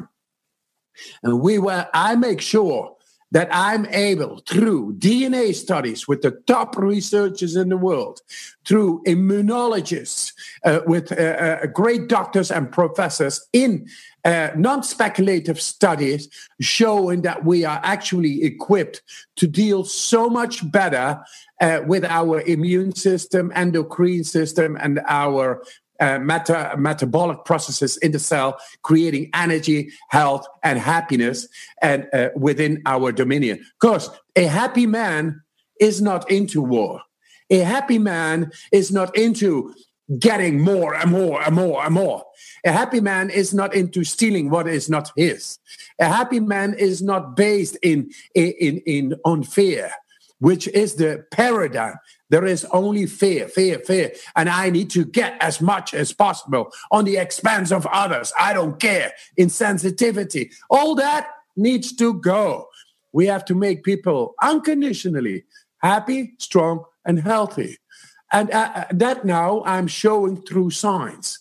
And we will, I make sure that I'm able, through D N A studies with the top researchers in the world, through immunologists, uh, with uh, uh, great doctors and professors in uh, non-speculative studies, showing that we are actually equipped to deal so much better uh, with our immune system, endocrine system, and our Uh, meta, metabolic processes in the cell, creating energy, health, and happiness, and uh, within our dominion. Because a happy man is not into war. A happy man is not into getting more and more and more and more. A happy man is not into stealing what is not his. A happy man is not based in in in on fear, which is the paradigm. There is only fear, fear, fear. And I need to get as much as possible on the expense of others. I don't care. Insensitivity. All that needs to go. We have to make people unconditionally happy, strong, and healthy. And uh, that now I'm showing through science.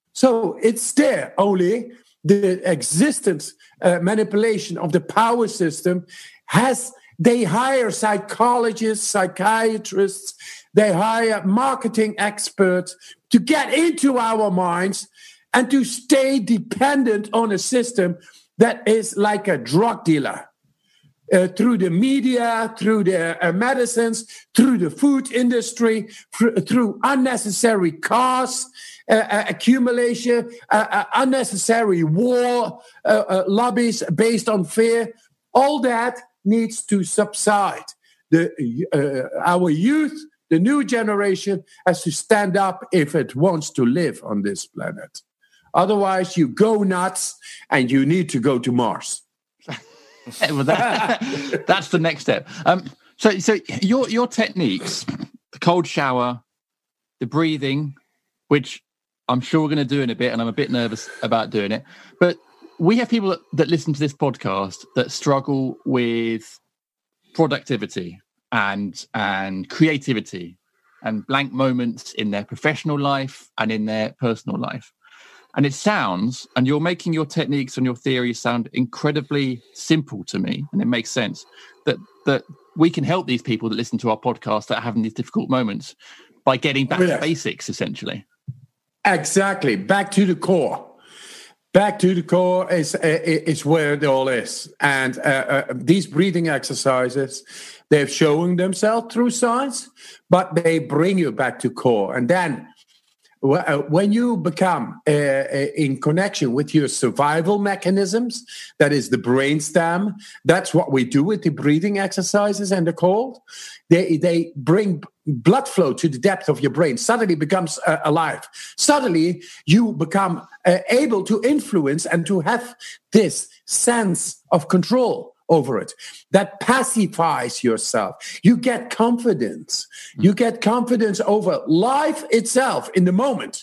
So it's there. Only the existence, uh, manipulation of the power system has... They hire psychologists, psychiatrists, they hire marketing experts to get into our minds and to stay dependent on a system that is like a drug dealer. Uh, through the media, through the uh, medicines, through the food industry, through, through unnecessary costs, uh, uh, accumulation, uh, uh, unnecessary war, uh, uh, lobbies based on fear, all that needs to subside. The uh, our youth, the new generation, has to stand up if it wants to live on this planet. Otherwise, you go nuts and you need to go to Mars. Well, that, that's the next step. Um, so, so your your techniques, the cold shower, the breathing, which I'm sure we're going to do in a bit, and I'm a bit nervous about doing it, but we have people that, that listen to this podcast that struggle with productivity and and creativity and blank moments in their professional life and in their personal life. And it sounds, and you're making your techniques and your theories sound incredibly simple to me, and it makes sense, that that we can help these people that listen to our podcast that are having these difficult moments by getting back yeah. to basics, essentially. Exactly. Back to the core. Back to the core is uh, is where it all is. And uh, uh, these breathing exercises, they're showing themselves through science, but they bring you back to core. And then uh, when you become uh, in connection with your survival mechanisms, that is the brainstem, that's what we do with the breathing exercises and the cold. They, they bring blood flow to the depth of your brain. Suddenly becomes uh, alive. Suddenly you become uh, able to influence and to have this sense of control over it that pacifies yourself. You get confidence. Mm. You get confidence over life itself in the moment.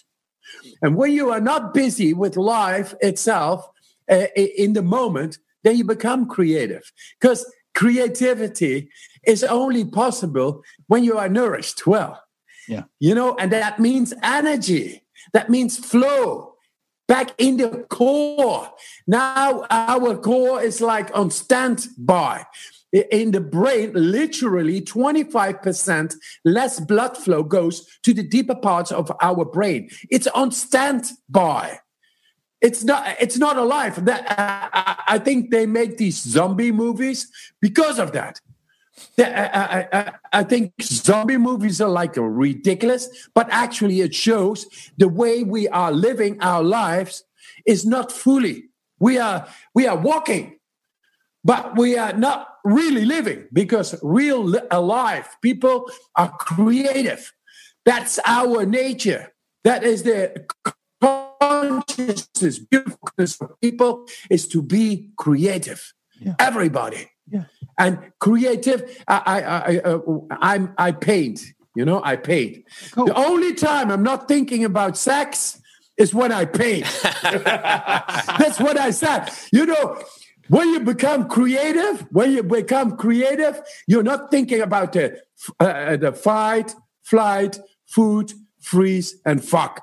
And when you are not busy with life itself uh, in the moment, then you become creative. Because creativity is only possible when you are nourished well. Yeah. You know, and that means energy. That means flow. Back in the core. Now our core is like on standby. In the brain, literally twenty-five percent less blood flow goes to the deeper parts of our brain. It's on standby. It's not. It's not alive. That uh, I think they make these zombie movies because of that. I, I, I, I think zombie movies are like ridiculous, but actually it shows the way we are living our lives is not fully. We are we are walking, but we are not really living, because real alive people are creative. That's our nature. That is the consciousness, beautifulness of people is to be creative. Yeah. Everybody. Yeah. And creative, I, I, I, uh, I'm, I paint. You know, I paint. Cool. The only time I'm not thinking about sex is when I paint. That's what I said. You know, when you become creative, when you become creative, you're not thinking about the uh, the fight, flight, food, freeze, and fuck.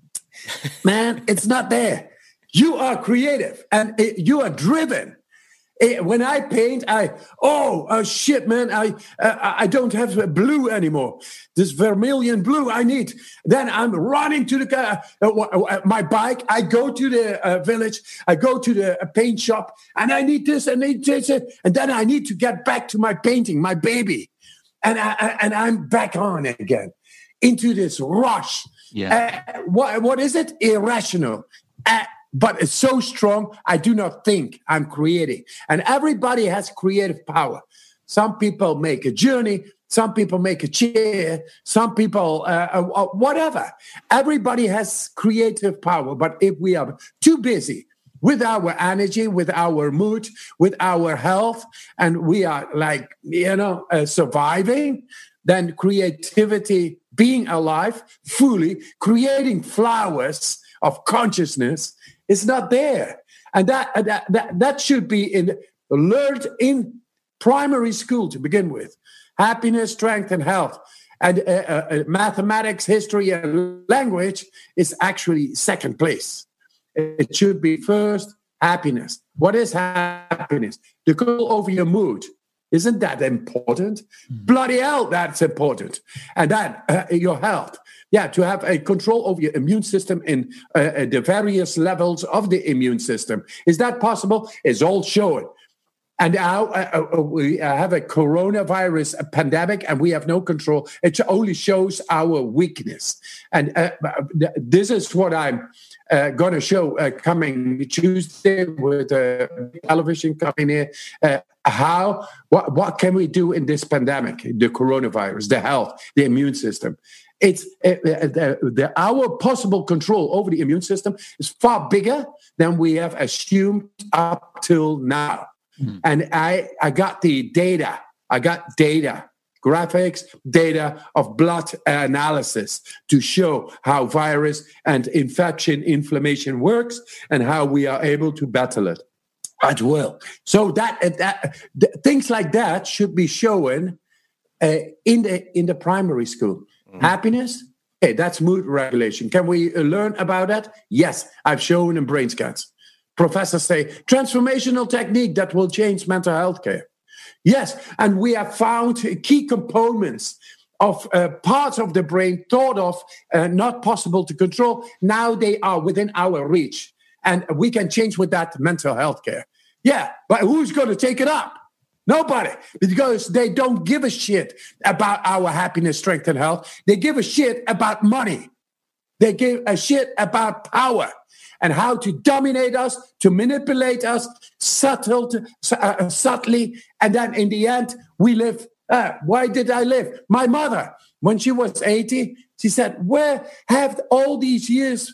Man, it's not there. You are creative, and it, you are driven. It, when I paint, I oh, oh shit, man! I uh, I don't have blue anymore. This vermilion blue I need. Then I'm running to the car, uh, my bike. I go to the uh, village. I go to the uh, paint shop, and I need this. I need this, and then I need to get back to my painting, my baby, and I, and I'm back on again into this rush. Yeah. Uh, what what is it? Irrational. Uh, But it's so strong, I do not think I'm creating. And everybody has creative power. Some people make a journey. Some people make a chair. Some people, uh, uh, whatever. Everybody has creative power. But if we are too busy with our energy, with our mood, with our health, and we are like, you know, uh, surviving, then creativity, being alive, fully, creating flowers of consciousness, it's not there. And that, that that that should be in, learned in primary school to begin with. Happiness, strength, and health. And uh, uh, mathematics, history, and language is actually second place. It should be first happiness. What is happiness? The control over your mood. Isn't that important? Mm. Bloody hell, that's important. And that, uh, your health. Yeah, to have a control over your immune system in uh, the various levels of the immune system. Is that possible? It's all shown. And now uh, uh, we have a coronavirus pandemic and we have no control. It only shows our weakness. And uh, this is what I'm uh, going to show uh, coming Tuesday with a uh, television coming here. Uh, how, what, what can we do in this pandemic? The coronavirus, the health, the immune system. It's uh, the, the, our possible control over the immune system is far bigger than we have assumed up till now. Mm. And I, I got the data. I got data, graphics, data of blood analysis to show how virus and infection, inflammation works and how we are able to battle it at will. So that, that th- things like that should be shown uh, in the in the primary school. Mm. Happiness, hey, that's mood regulation. Can we learn about that? Yes, I've shown in brain scans. Professors say, transformational technique that will change mental health care. Yes, and we have found key components of uh, parts of the brain thought of uh, not possible to control. Now they are within our reach. And we can change with that mental health care. Yeah, but who's going to take it up? Nobody, because they don't give a shit about our happiness, strength, and health. They give a shit about money. They give a shit about power and how to dominate us, to manipulate us subtle, uh, subtly. And then in the end, we live. Uh, why did I live? My mother, when she was eighty, she said, where have all these years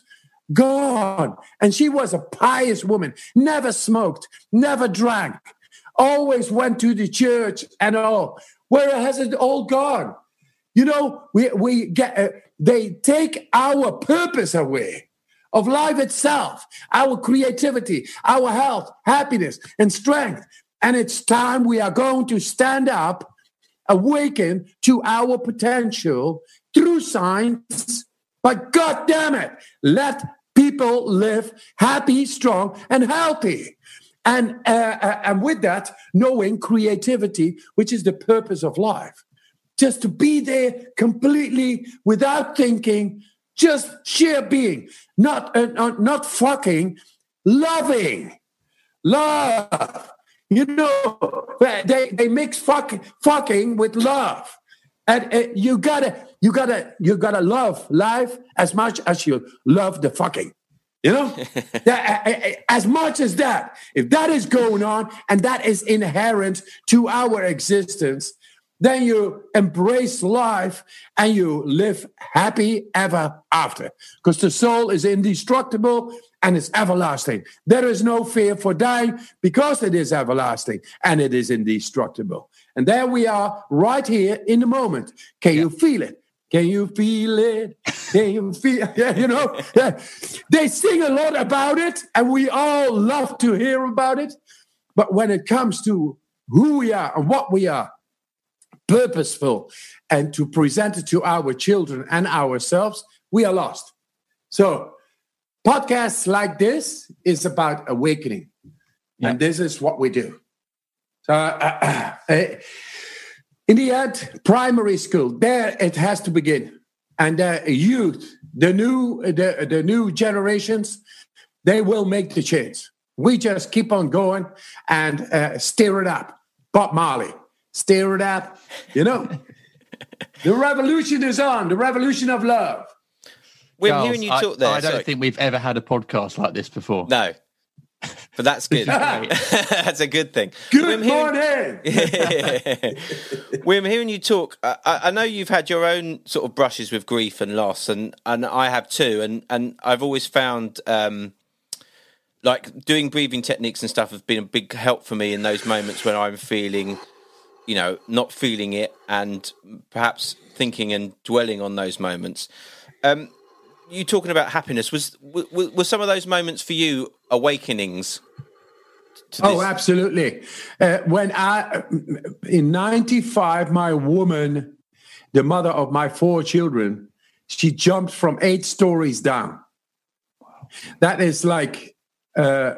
gone? And she was a pious woman, never smoked, never drank, always went to the church and all. Where has it all gone? You know, we we get uh, they take our purpose away of life itself, our creativity, our health, happiness, and strength. And it's time we are going to stand up, awaken to our potential through science. But God damn it, let people live happy, strong, and healthy. And, uh, uh, and with that, knowing creativity, which is the purpose of life. Just to be there completely without thinking, just sheer being, not, uh, not, not fucking, loving, love. You know, they, they mix fuck, fucking with love. And uh, you gotta, you gotta, you gotta love life as much as you love the fucking. You know, that, as much as that, if that is going on and that is inherent to our existence, then you embrace life and you live happy ever after. Because the soul is indestructible and it's everlasting. There is no fear for dying because it is everlasting and it is indestructible. And there we are right here in the moment. Can you feel it? Can you feel it? Can you feel yeah, you know? Yeah. They sing a lot about it, and we all love to hear about it. But when it comes to who we are and what we are, purposeful, and to present it to our children and ourselves, we are lost. So podcasts like this is about awakening. Yeah. And this is what we do. So uh, uh, in the end, primary school, there it has to begin. And the youth, the new, the, the new generations, they will make the change. We just keep on going and uh, stir it up. Bob Marley, stir it up. You know, the revolution is on, the revolution of love. We're Charles, hearing you I, talk there. I don't sorry. think we've ever had a podcast like this before. No. But that's good. That's a good thing. Good Wim, morning. Hearing, Wim, hearing you talk, I, I know you've had your own sort of brushes with grief and loss, and, and I have too. And, and I've always found um, like doing breathing techniques and stuff have been a big help for me in those moments when I'm feeling, you know, not feeling it and perhaps thinking and dwelling on those moments. Um, you talking about happiness, was, was were some of those moments for you awakenings? To oh, absolutely. Uh, when I, in ninety-five, my woman, the mother of my four children, she jumped from eight stories down. Wow. That is like uh,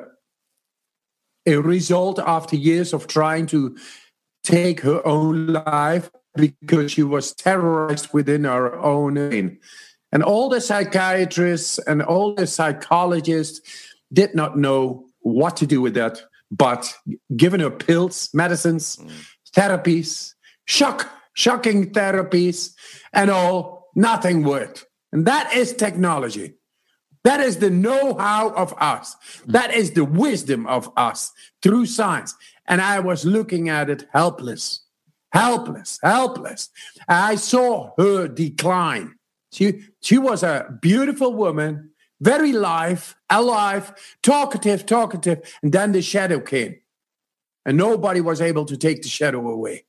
a result after years of trying to take her own life because she was terrorized within her own brain. And all the psychiatrists and all the psychologists did not know what to do with that, but giving her pills, medicines, mm. therapies, shock, shocking therapies, and all, nothing worked. And that is technology. That is the know-how of us. Mm. That is the wisdom of us through science. And I was looking at it helpless, helpless, helpless. I saw her decline. She, she was a beautiful woman, very live, alive, talkative, talkative. And then the shadow came. And nobody was able to take the shadow away.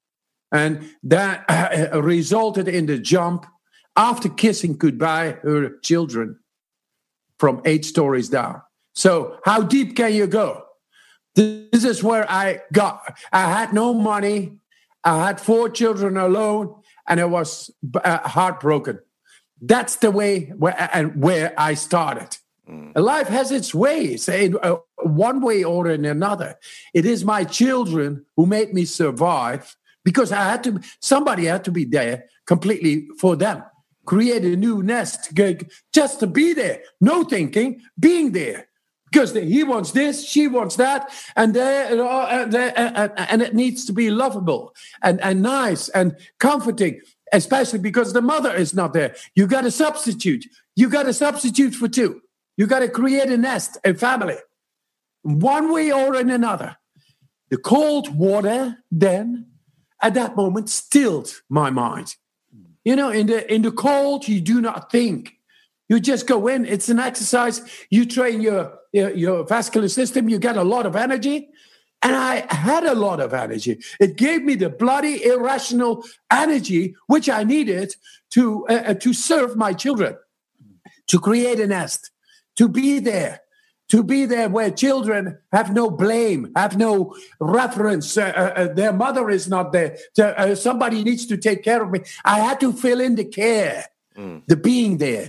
And that uh, resulted in the jump after kissing goodbye her children from eight stories down. So how deep can you go? This is where I got. I had no money. I had four children alone. And I was uh, heartbroken. That's the way where, and where I started. Mm. Life has its ways, in uh, one way or in another. It is my children who made me survive because I had to. Somebody had to be there completely for them. Create a new nest just to be there. No thinking, being there. Because he wants this, she wants that, and there, and, and, and it needs to be lovable and, and nice and comforting. Especially because the mother is not there. You got to substitute. You got to substitute for two. You got to create a nest, a family. One way or in another. The cold water then, at that moment, stilled my mind. You know, in the in the cold, you do not think. You just go in. It's an exercise. You train your, your, your vascular system. You get a lot of energy. And I had a lot of energy. It gave me the bloody irrational energy which I needed to uh, to serve my children, to create a nest, to be there, to be there where children have no blame, have no reference. Uh, uh, their mother is not there. So, uh, somebody needs to take care of me. I had to fill in the care, mm. the being there.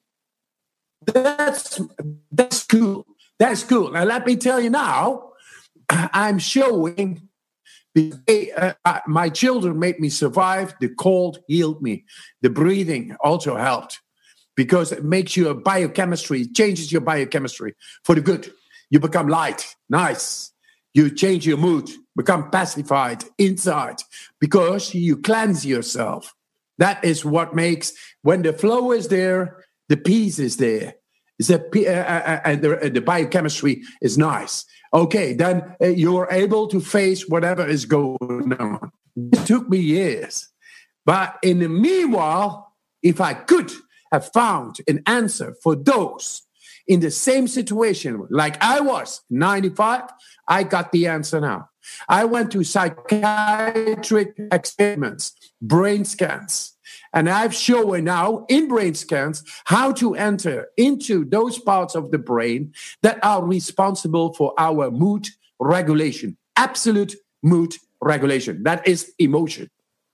That's that's cool. That's cool. Now let me tell you now. I'm showing uh, uh, my children made me survive. The cold healed me. The breathing also helped because it makes your biochemistry, it changes your biochemistry for the good. You become light, nice. You change your mood, become pacified inside because you cleanse yourself. That is what makes, when the flow is there, the peace is there. Is that uh, uh, and the, uh, the biochemistry is nice. Okay, then uh, you're able to face whatever is going on. It took me years. But in the meanwhile, if I could have found an answer for those in the same situation like I was, ninety-five, I got the answer now. I went to psychiatric experiments, brain scans, and I've shown now in brain scans how to enter into those parts of the brain that are responsible for our mood regulation, absolute mood regulation. That is emotion.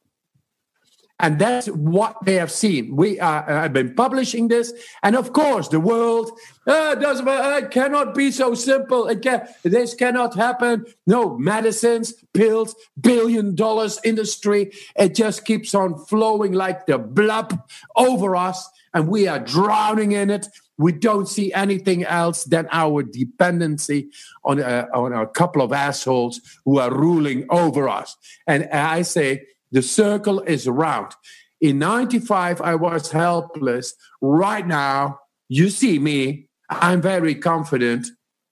And that's what they have seen. We are, uh, have been publishing this. And of course, the world uh, doesn't, uh, it cannot be so simple. It can, this cannot happen. No, medicines, pills, billion dollars industry. It just keeps on flowing like the blob over us. And we are drowning in it. We don't see anything else than our dependency on a, on a couple of assholes who are ruling over us. And I say, the circle is round. In ninety-five, I was helpless. Right now, you see me, I'm very confident.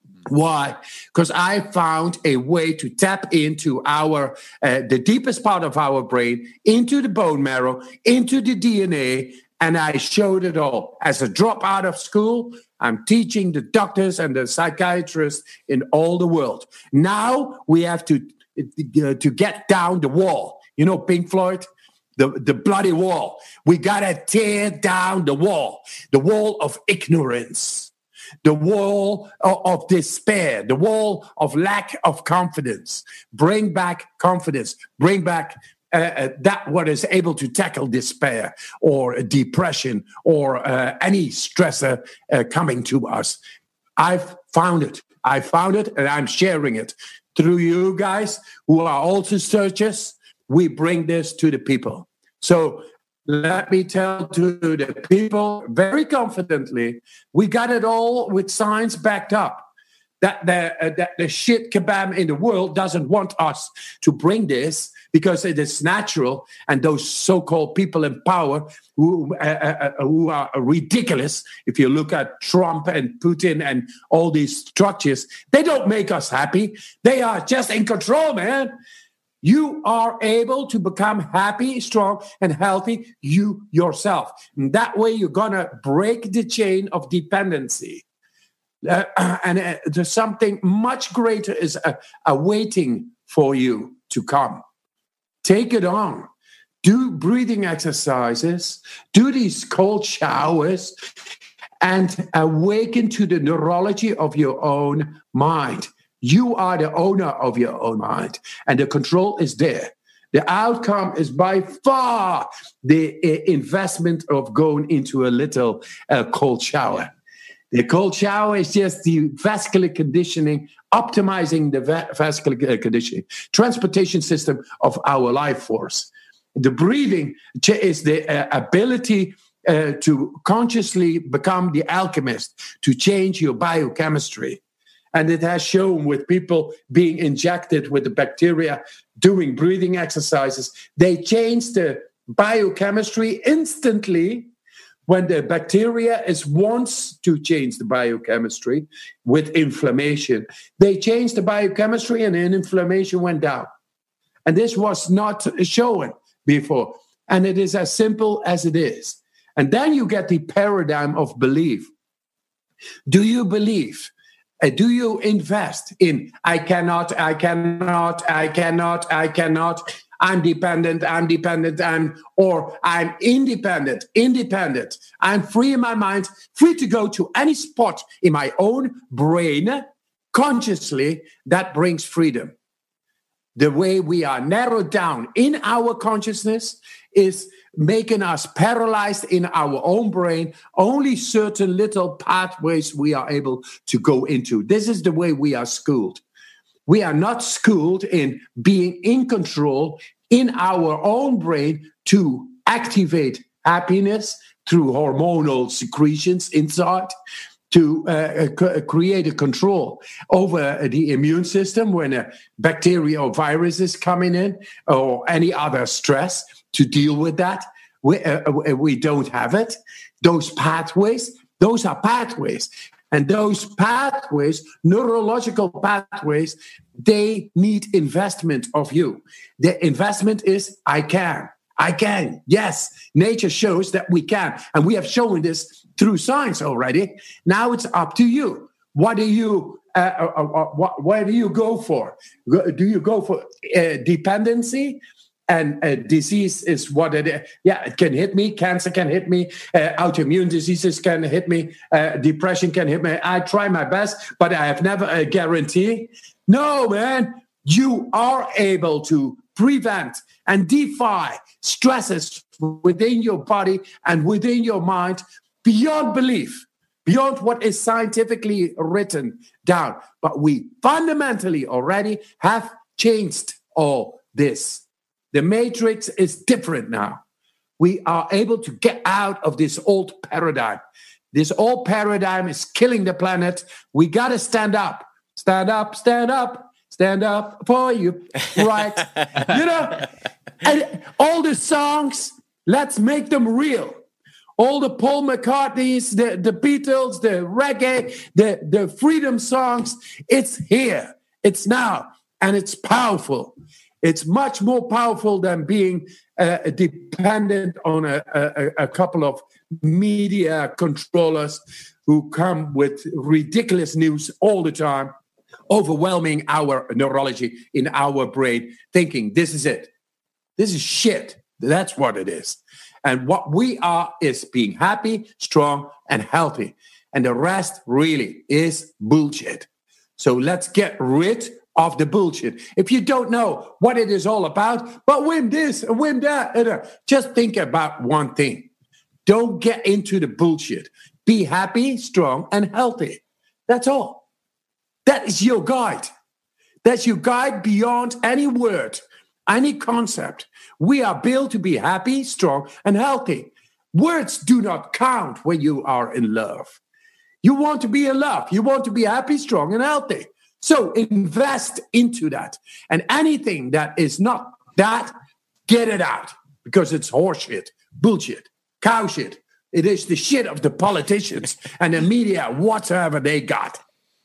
Why? Because I found a way to tap into our uh, the deepest part of our brain, into the bone marrow, into the D N A, and I showed it all. As a drop out of school, I'm teaching the doctors and the psychiatrists in all the world. Now we have to, uh, to get down the wall. You know, Pink Floyd, the, the bloody wall. We got to tear down the wall, the wall of ignorance, the wall of, of despair, the wall of lack of confidence. Bring back confidence. Bring back uh, uh, that what is able to tackle despair or depression or uh, any stressor uh, coming to us. I've found it. I found it, and I'm sharing it through you guys who are also searchers. We bring this to the people. So let me tell to the people very confidently, we got it all with science backed up. That the, uh, that the shit kebab in the world doesn't want us to bring this because it is natural. And those so-called people in power who, uh, uh, who are ridiculous, if you look at Trump and Putin and all these structures, they don't make us happy. They are just in control, man. You are able to become happy, strong, and healthy, you yourself. And that way, you're going to break the chain of dependency. Uh, and uh, there's something much greater is uh, awaiting for you to come. Take it on. Do breathing exercises. Do these cold showers. And awaken to the neurology of your own mind. You are the owner of your own mind, and the control is there. The outcome is by far the uh, investment of going into a little uh, cold shower. The cold shower is just the vascular conditioning, optimizing the va- vascular conditioning, transportation system of our life force. The breathing is the uh, ability uh, to consciously become the alchemist, to change your biochemistry. And it has shown with people being injected with the bacteria, doing breathing exercises, they change the biochemistry instantly when the bacteria is wants to change the biochemistry with inflammation. They changed the biochemistry and then inflammation went down. And this was not shown before. And it is as simple as it is. And then you get the paradigm of belief. Do you believe Uh, do you invest in, I cannot, I cannot, I cannot, I cannot, I'm dependent, I'm dependent, I'm, or I'm independent, independent. I'm free in my mind, free to go to any spot in my own brain, consciously. That brings freedom. The way we are narrowed down in our consciousness is making us paralyzed in our own brain. Only certain little pathways we are able to go into. This is the way we are schooled. We are not schooled in being in control in our own brain to activate happiness through hormonal secretions inside, to uh, c- create a control over the immune system when a bacteria or virus is coming in, or any other stress to deal with that. We, uh, we don't have it. Those pathways, those are pathways. And those pathways, neurological pathways, they need investment of you. The investment is, I can. I can. Yes, nature shows that we can. And we have shown this through science already. Now it's up to you. What do you, uh, uh, uh, what, where do you go for? Do you go for uh, dependency? And uh, disease is what it is. Yeah, it can hit me. Cancer can hit me. Uh, autoimmune diseases can hit me. Uh, depression can hit me. I try my best, but I have never a guarantee. No, man. You are able to prevent and defy stresses within your body and within your mind beyond belief, beyond what is scientifically written down. But we fundamentally already have changed all this. The matrix is different now. We are able to get out of this old paradigm. This old paradigm is killing the planet. We got to stand up. Stand up, stand up, stand up for you. Right. You know, and all the songs, let's make them real. All the Paul McCartneys, the, the Beatles, the reggae, the, the freedom songs, it's here. It's now. And it's powerful. It's much more powerful than being uh, dependent on a, a, a couple of media controllers who come with ridiculous news all the time, overwhelming our neurology in our brain, thinking this is it. This is shit. That's what it is. And what we are is being happy, strong, and healthy. And the rest really is bullshit. So let's get rid of the bullshit. If you don't know what it is all about, but win this, win that, and, uh, just think about one thing. Don't get into the bullshit. Be happy, strong, and healthy. That's all. That is your guide. That's your guide beyond any word, any concept. We are built to be happy, strong, and healthy. Words do not count when you are in love. You want to be in love. You want to be happy, strong, and healthy. So invest into that. And anything that is not that, get it out. Because it's horseshit, bullshit, cow shit. It is the shit of the politicians and the media, whatever they got.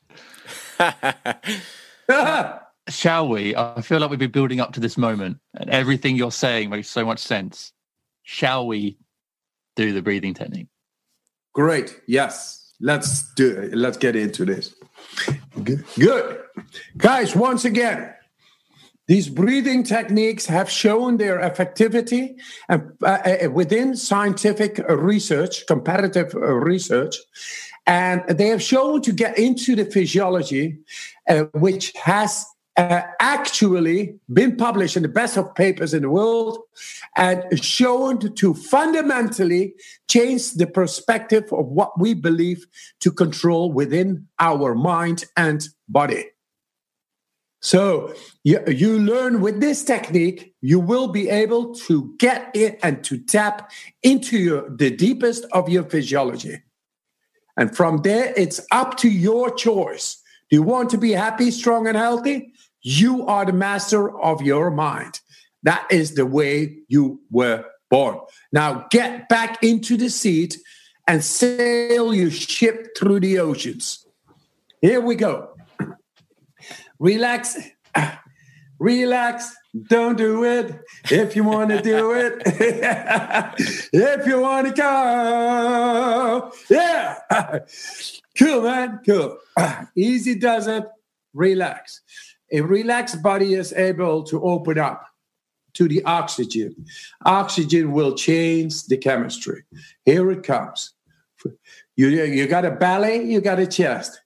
Shall we? I feel like we've been building up to this moment, and everything you're saying makes so much sense. Shall we do the breathing technique? Great. Yes. Let's do it. Let's get into this. Good. Good. Guys, once again, these breathing techniques have shown their effectivity and, uh, within scientific research, comparative research, and they have shown to get into the physiology, uh, which has uh, actually been published in the best of papers in the world and shown to fundamentally change the perspective of what we believe to control within our mind and body. So you, you learn with this technique, you will be able to get it and to tap into your, the deepest of your physiology. And from there, it's up to your choice. Do you want to be happy, strong, and healthy? You are the master of your mind. That is the way you were born. Now get back into the seat and sail your ship through the oceans. Here we go. Relax. Relax. Don't do it if you want to do it. If you want to go. Yeah. Cool, man. Cool. Easy does it. Relax. A relaxed body is able to open up to the oxygen. Oxygen will change the chemistry. Here it comes. You, you got a belly, you got a chest.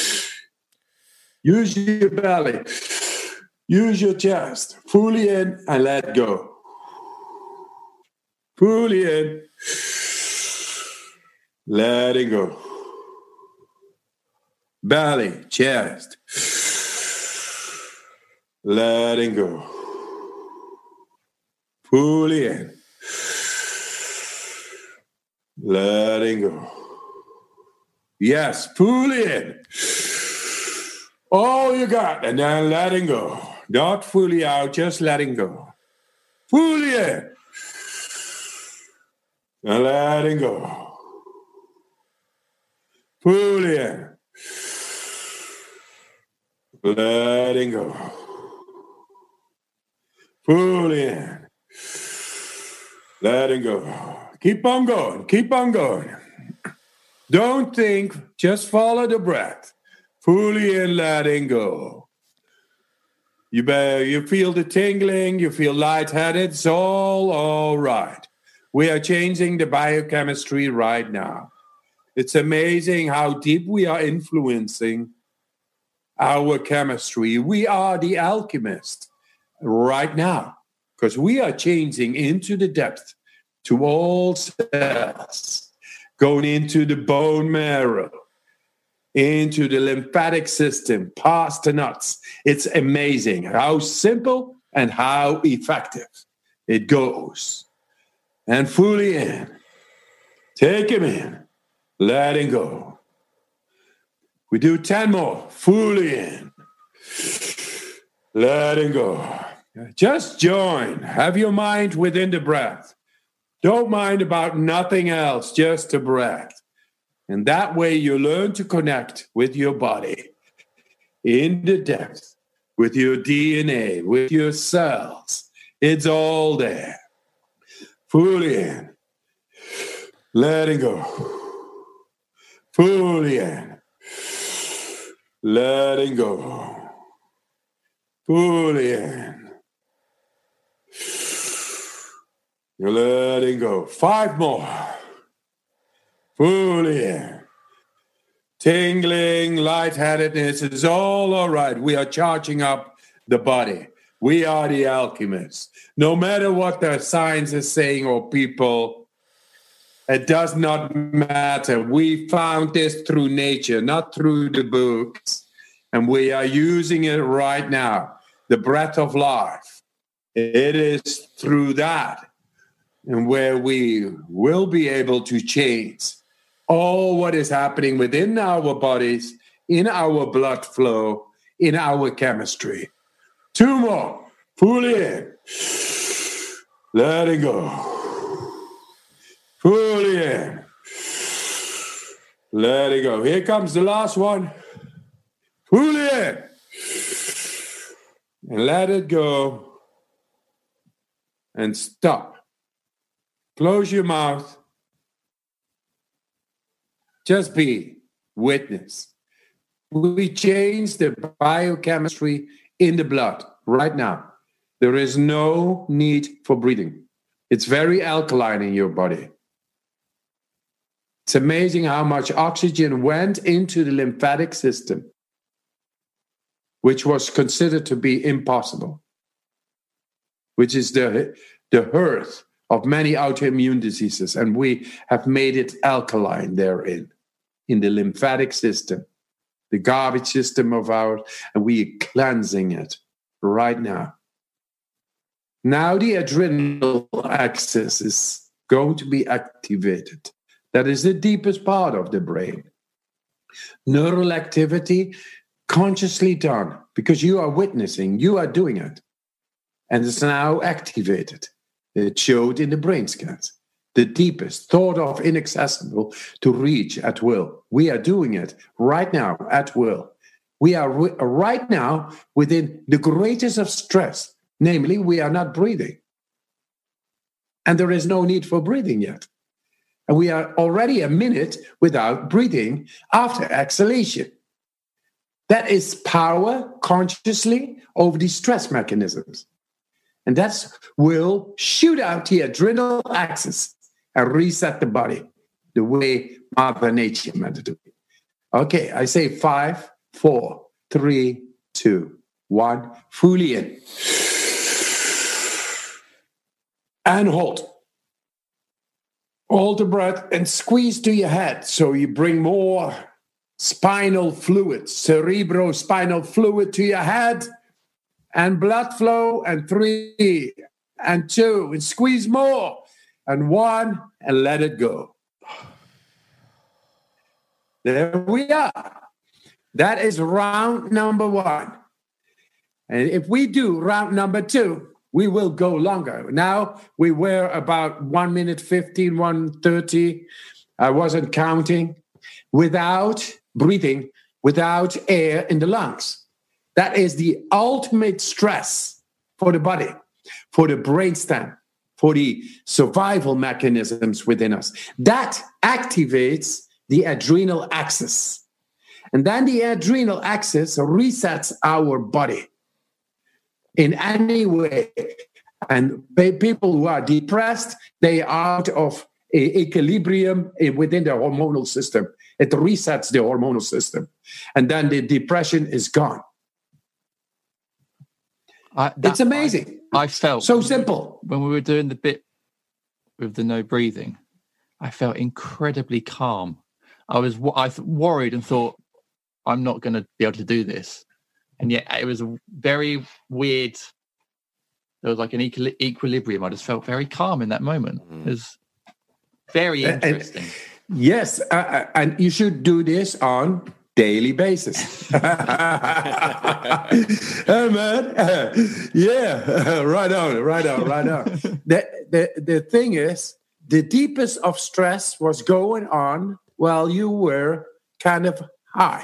Use your belly. Use your chest. Fully in and let go. Fully in. Letting go. Belly, chest. Letting go. Fully in. Letting go. Yes, fully in. All you got, and then letting go. Not fully out, just letting go. Fully in. And letting go. Fully in. Letting go. Fully in. Letting go. Keep on going. Keep on going. Don't think. Just follow the breath. Fully in, letting go. You better, you feel the tingling. You feel lightheaded. It's all all right. We are changing the biochemistry right now. It's amazing how deep we are influencing our chemistry. We are the alchemist right now because we are changing into the depth to all cells, going into the bone marrow, into the lymphatic system, past the nuts. It's amazing how simple and how effective it goes. And fully in. Take him in. Letting go. We do ten more. Fully in. Letting go. Just join. Have your mind within the breath. Don't mind about nothing else, just the breath. And that way you learn to connect with your body in the depth, with your D N A, with your cells. It's all there. Fully in. Letting go. Fully in. Letting go. Fully in. You're letting go. Five more. Fully in. Tingling, lightheadedness is all all right. We are charging up the body. We are the alchemists. No matter what the science is saying or people, it does not matter. We found this through nature, not through the books. And we are using it right now. The breath of life. It is through that and where we will be able to change all what is happening within our bodies, in our blood flow, in our chemistry. Two more. Fully in. Letting go. Fully in. Letting go. Here comes the last one. Fully in. And let it go. And stop. Close your mouth. Just be witness. We change the biochemistry in the blood right now. There is no need for breathing. It's very alkaline in your body. It's amazing how much oxygen went into the lymphatic system, which was considered to be impossible, which is the, the hearth of many autoimmune diseases. And we have made it alkaline therein, in the lymphatic system, the garbage system of ours, and we are cleansing it right now. Now the adrenal axis is going to be activated. That is the deepest part of the brain. Neural activity consciously done because you are witnessing, you are doing it. And it's now activated. It showed in the brain scans. The deepest, thought of inaccessible to reach at will. We are doing it right now at will. We are re- right now within the greatest of stress. Namely, we are not breathing. And there is no need for breathing yet. And we are already a minute without breathing after exhalation. That is power consciously over the stress mechanisms. And that will shoot out the adrenal axis and reset the body the way Mother Nature meant to do it. Okay, I say five, four, three, two, one. Fully in. And hold. Hold the breath and squeeze to your head so you bring more spinal fluid, cerebrospinal fluid to your head, and blood flow, and three, and two, and squeeze more, and one, and let it go. There we are. That is round number one. And if we do round number two, we will go longer. Now we were about one minute fifteen, one thirty. I wasn't counting. Without breathing, without air in the lungs. That is the ultimate stress for the body, for the brainstem, for the survival mechanisms within us. That activates the adrenal axis. And then the adrenal axis resets our body in any way. And people who are depressed, they are out of equilibrium within the hormonal system. It resets the hormonal system. And then the depression is gone. I, that, it's amazing. I, I felt so simple. When we were doing the bit with the no breathing, I felt incredibly calm. I was I worried and thought, I'm not going to be able to do this. And yet it was a very weird, there was like an equil- equilibrium. I just felt very calm in that moment. It was very interesting. And, yes, uh, and you should do this on daily basis. Hey, man. Uh, yeah, uh, right on, right on, right on. the, the, the thing is, the deepest of stress was going on while you were kind of high.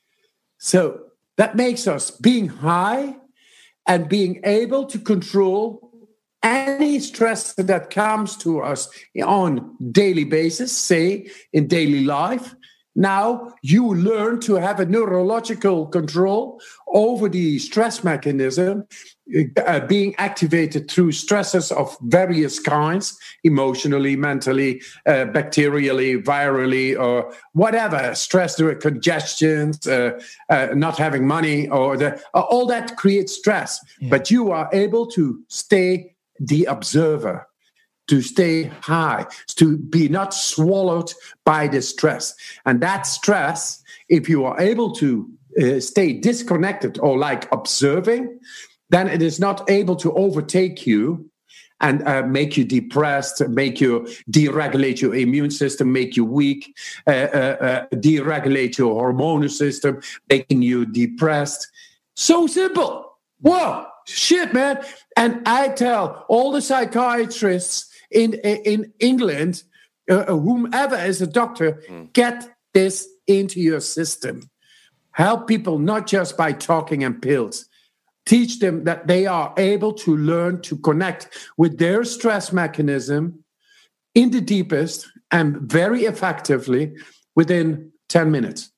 So that makes us being high and being able to control any stress that comes to us on daily basis, say in daily life. Now you learn to have a neurological control over the stress mechanism uh, being activated through stresses of various kinds, emotionally, mentally, uh, bacterially, virally, or whatever, stress through congestions, uh, uh, not having money, or the, uh, all that creates stress. Yeah. But you are able to stay the observer, to stay high, to be not swallowed by the stress. And that stress, if you are able to uh, stay disconnected or like observing, then it is not able to overtake you and uh, make you depressed, make you deregulate your immune system, make you weak, uh, uh, uh, deregulate your hormonal system, making you depressed. So simple. Whoa, shit, man. And I tell all the psychiatrists in in England, uh, whomever is a doctor, mm. get this into your system. Help people not just by talking and pills. Teach them that they are able to learn to connect with their stress mechanism in the deepest and very effectively within ten minutes.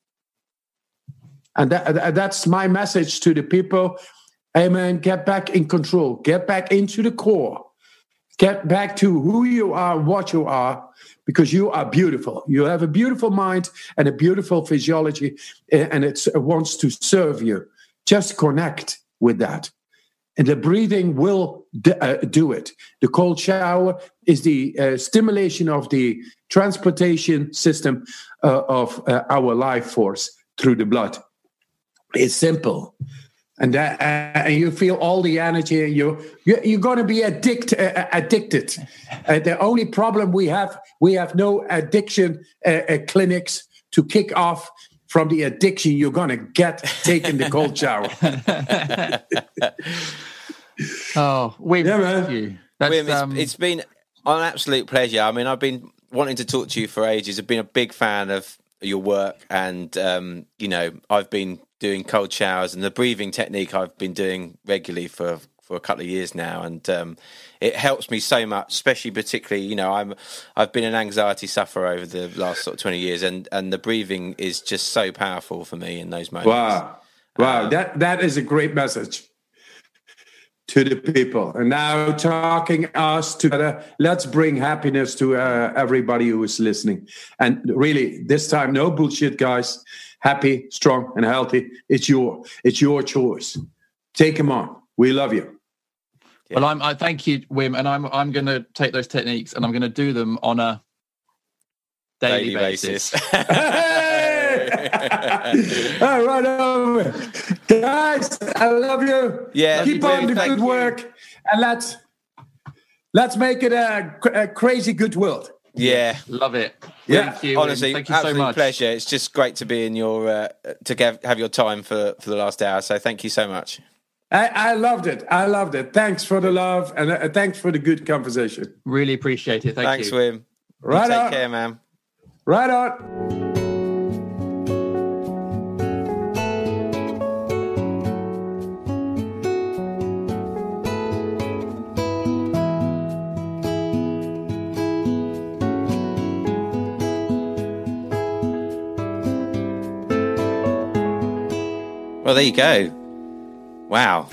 And that, that's my message to the people. Hey, man, get back in control. Get back into the core. Get back to who you are, what you are, because you are beautiful. You have a beautiful mind and a beautiful physiology, and it's, it wants to serve you. Just connect with that. And the breathing will d- uh, do it. The cold shower is the uh, stimulation of the transportation system uh, of uh, our life force through the blood. It's simple. And, that, uh, and you feel all the energy, and you, you, you're going to be addict, uh, addicted. Uh, the only problem we have, we have no addiction uh, uh, clinics to kick off from the addiction you're going to get taking the cold shower. Oh, Wim, yeah, man. Thank you. That's, Wim, it's, um... it's been an absolute pleasure. I mean, I've been wanting to talk to you for ages. I've been a big fan of your work, and, um, you know, I've been doing cold showers, and the breathing technique I've been doing regularly for, for a couple of years now, and um, it helps me so much. Especially, particularly, you know, I'm I've been an anxiety sufferer over the last sort of twenty years, and and the breathing is just so powerful for me in those moments. Wow, wow, Um, that that is a great message to the people. And now talking us together, let's bring happiness to uh, everybody who is listening. And really, this time, no bullshit, guys. Happy, strong, and healthy. It's your, it's your choice. Take them on. We love you. Yeah. Well, I'm. I thank you, Wim, and I'm. I'm going to take those techniques and I'm going to do them on a daily, daily basis. basis. All right, over. Guys, I love you. Yeah, keep you on do. the Thank good you. work, and let's let's make it a, a crazy good world. Yeah. Love it. Yeah, Thank you, Wim. Honestly, thank you so absolute much. pleasure. It's just great to be in your uh, to get, have your time for for the last hour. So thank you so much. I, I loved it. I loved it. Thanks for the love, and uh, thanks for the good conversation. Really appreciate it. Thank Thanks, you. Wim. You Right take on. care, man. Right on. Well, there you go. Wow.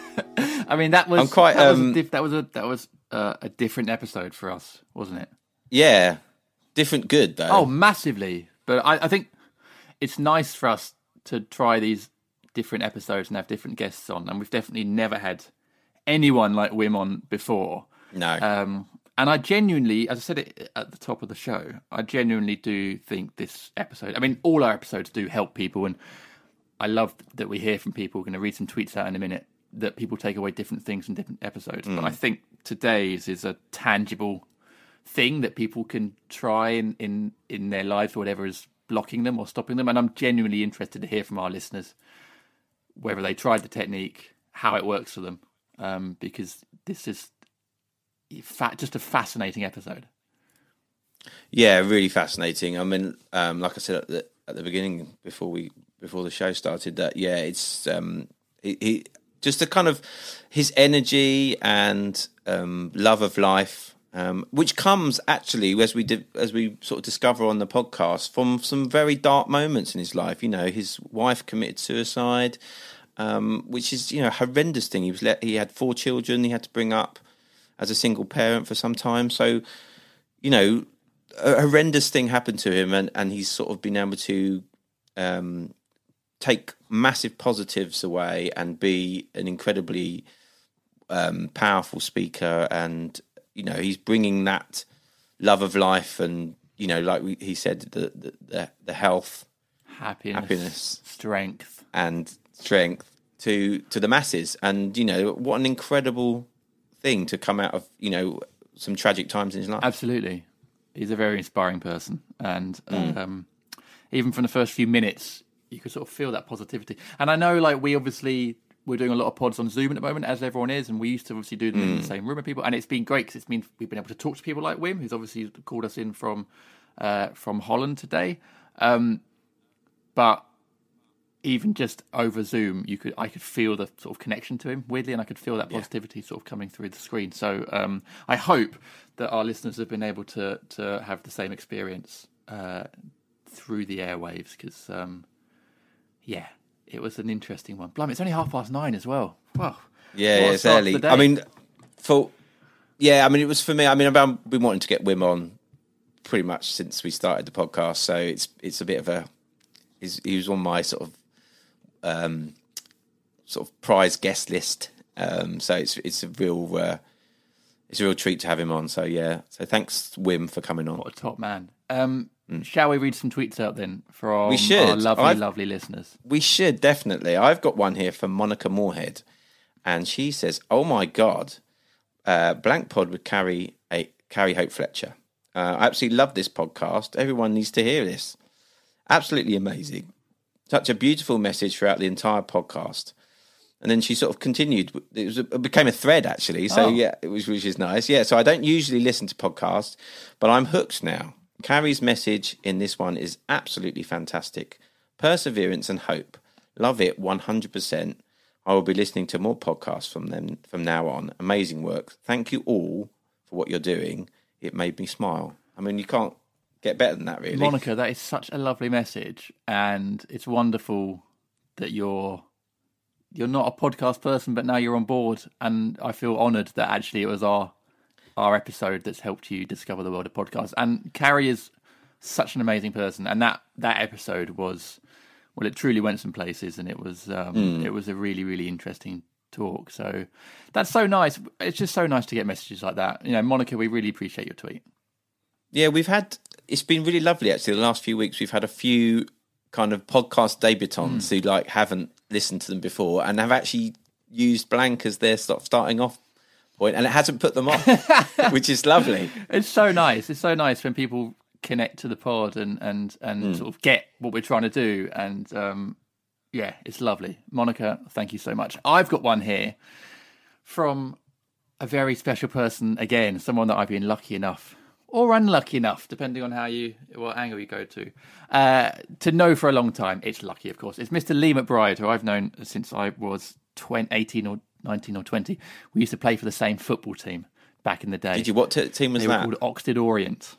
I mean, that was I'm quite, that was um, a diff- that was a that was uh, a different episode for us, wasn't it? Yeah. Different good, though. Oh, massively. But I, I think it's nice for us to try these different episodes and have different guests on. And we've definitely never had anyone like Wim on before. No. Um, and I genuinely, as I said it at the top of the show, I genuinely do think this episode, I mean, all our episodes do help people. And I love that we hear from people. We're going to read some tweets out in a minute that people take away different things from different episodes. Mm. But I think today's is a tangible thing that people can try in, in, in their lives, or whatever is blocking them or stopping them. And I'm genuinely interested to hear from our listeners whether they tried the technique, how it works for them, um, because this is fa- just a fascinating episode. Yeah, really fascinating. I mean, um, like I said at the, at the beginning, before we before the show started, that yeah, it's um, he, he just a kind of his energy and um, love of life. Um, which comes actually, as we did, as we sort of discover on the podcast, from some very dark moments in his life. You know, his wife committed suicide, um, which is, you know, a horrendous thing. He was let, he had four children he had to bring up as a single parent for some time. So, you know, a horrendous thing happened to him, and, and he's sort of been able to um, take massive positives away and be an incredibly um, powerful speaker. And you know, he's bringing that love of life, and you know, like we, he said, the, the the the health, happiness, happiness, strength, and strength to to the masses. And you know, what an incredible thing to come out of, you know, some tragic times in his life. Absolutely, he's a very inspiring person, and Mm. um, even from the first few minutes, you could sort of feel that positivity. And I know, like, we obviously. We're doing a lot of pods on Zoom at the moment, as everyone is, and we used to obviously do them mm. in the same room with people, and it's been great because it's mean we've been able to talk to people like Wim, who's obviously called us in from uh, from Holland today. Um, but even just over Zoom, you could I could feel the sort of connection to him weirdly, and I could feel that positivity yeah. sort of coming through the screen. So um, I hope that our listeners have been able to to have the same experience uh, through the airwaves, because um, yeah. It was an interesting one. Blimey, it's only half past nine as well. Wow. Yeah, yeah, it's early. I mean, for yeah, I mean, it was for me. I mean, I've been wanting to get Wim on pretty much since we started the podcast, so it's it's a bit of a. He's, he was on my sort of um, sort of prize guest list, um, so it's it's a real uh, it's a real treat to have him on. So yeah, so thanks Wim for coming on. What a top man. Um, Mm. Shall we read some tweets out then from we should. our lovely, I've, lovely listeners? We should, definitely. I've got one here from Monica Moorhead, and she says, oh my God, uh, Blank Pod would carry a carry Hope Fletcher. Uh, I absolutely love this podcast. Everyone needs to hear this. Absolutely amazing. Such a beautiful message throughout the entire podcast. And then she sort of continued. It, was a, it became a thread, actually. So, oh. yeah, it was, which is nice. Yeah, so I don't usually listen to podcasts, but I'm hooked now. Carrie's message in this one is absolutely fantastic. Perseverance and hope. Love it one hundred percent. I will be listening to more podcasts from them from now on. Amazing work. Thank you all for what you're doing. It made me smile. I mean, you can't get better than that, really. Monica, that is such a lovely message, and it's wonderful that you're you're not a podcast person, but now you're on board, and I feel honoured that actually it was our our episode that's helped you discover the world of podcasts. And Carrie is such an amazing person, and that that episode was, well, it truly went some places, and it was um, mm. it was a really, really interesting talk. So that's so nice. It's just so nice to get messages like that. You know, Monica, we really appreciate your tweet. Yeah, we've had, it's been really lovely actually. The last few weeks, we've had a few kind of podcast debutants mm. who like haven't listened to them before and have actually used Blank as their sort of starting off point, and it hasn't put them off, which is lovely. It's so nice. It's so nice when people connect to the pod and and and mm. sort of get what we're trying to do, and um yeah, it's lovely. Monica, thank you so much. I've got one here from a very special person, again, someone that I've been lucky enough or unlucky enough, depending on how you what angle you go to uh to know for a long time. It's lucky, of course. It's Mister Lee McBride, who I've known since I was twenty, eighteen or nineteen or twenty. We used to play for the same football team back in the day. Did you? What t- team was they that? They were called Oxted Orient.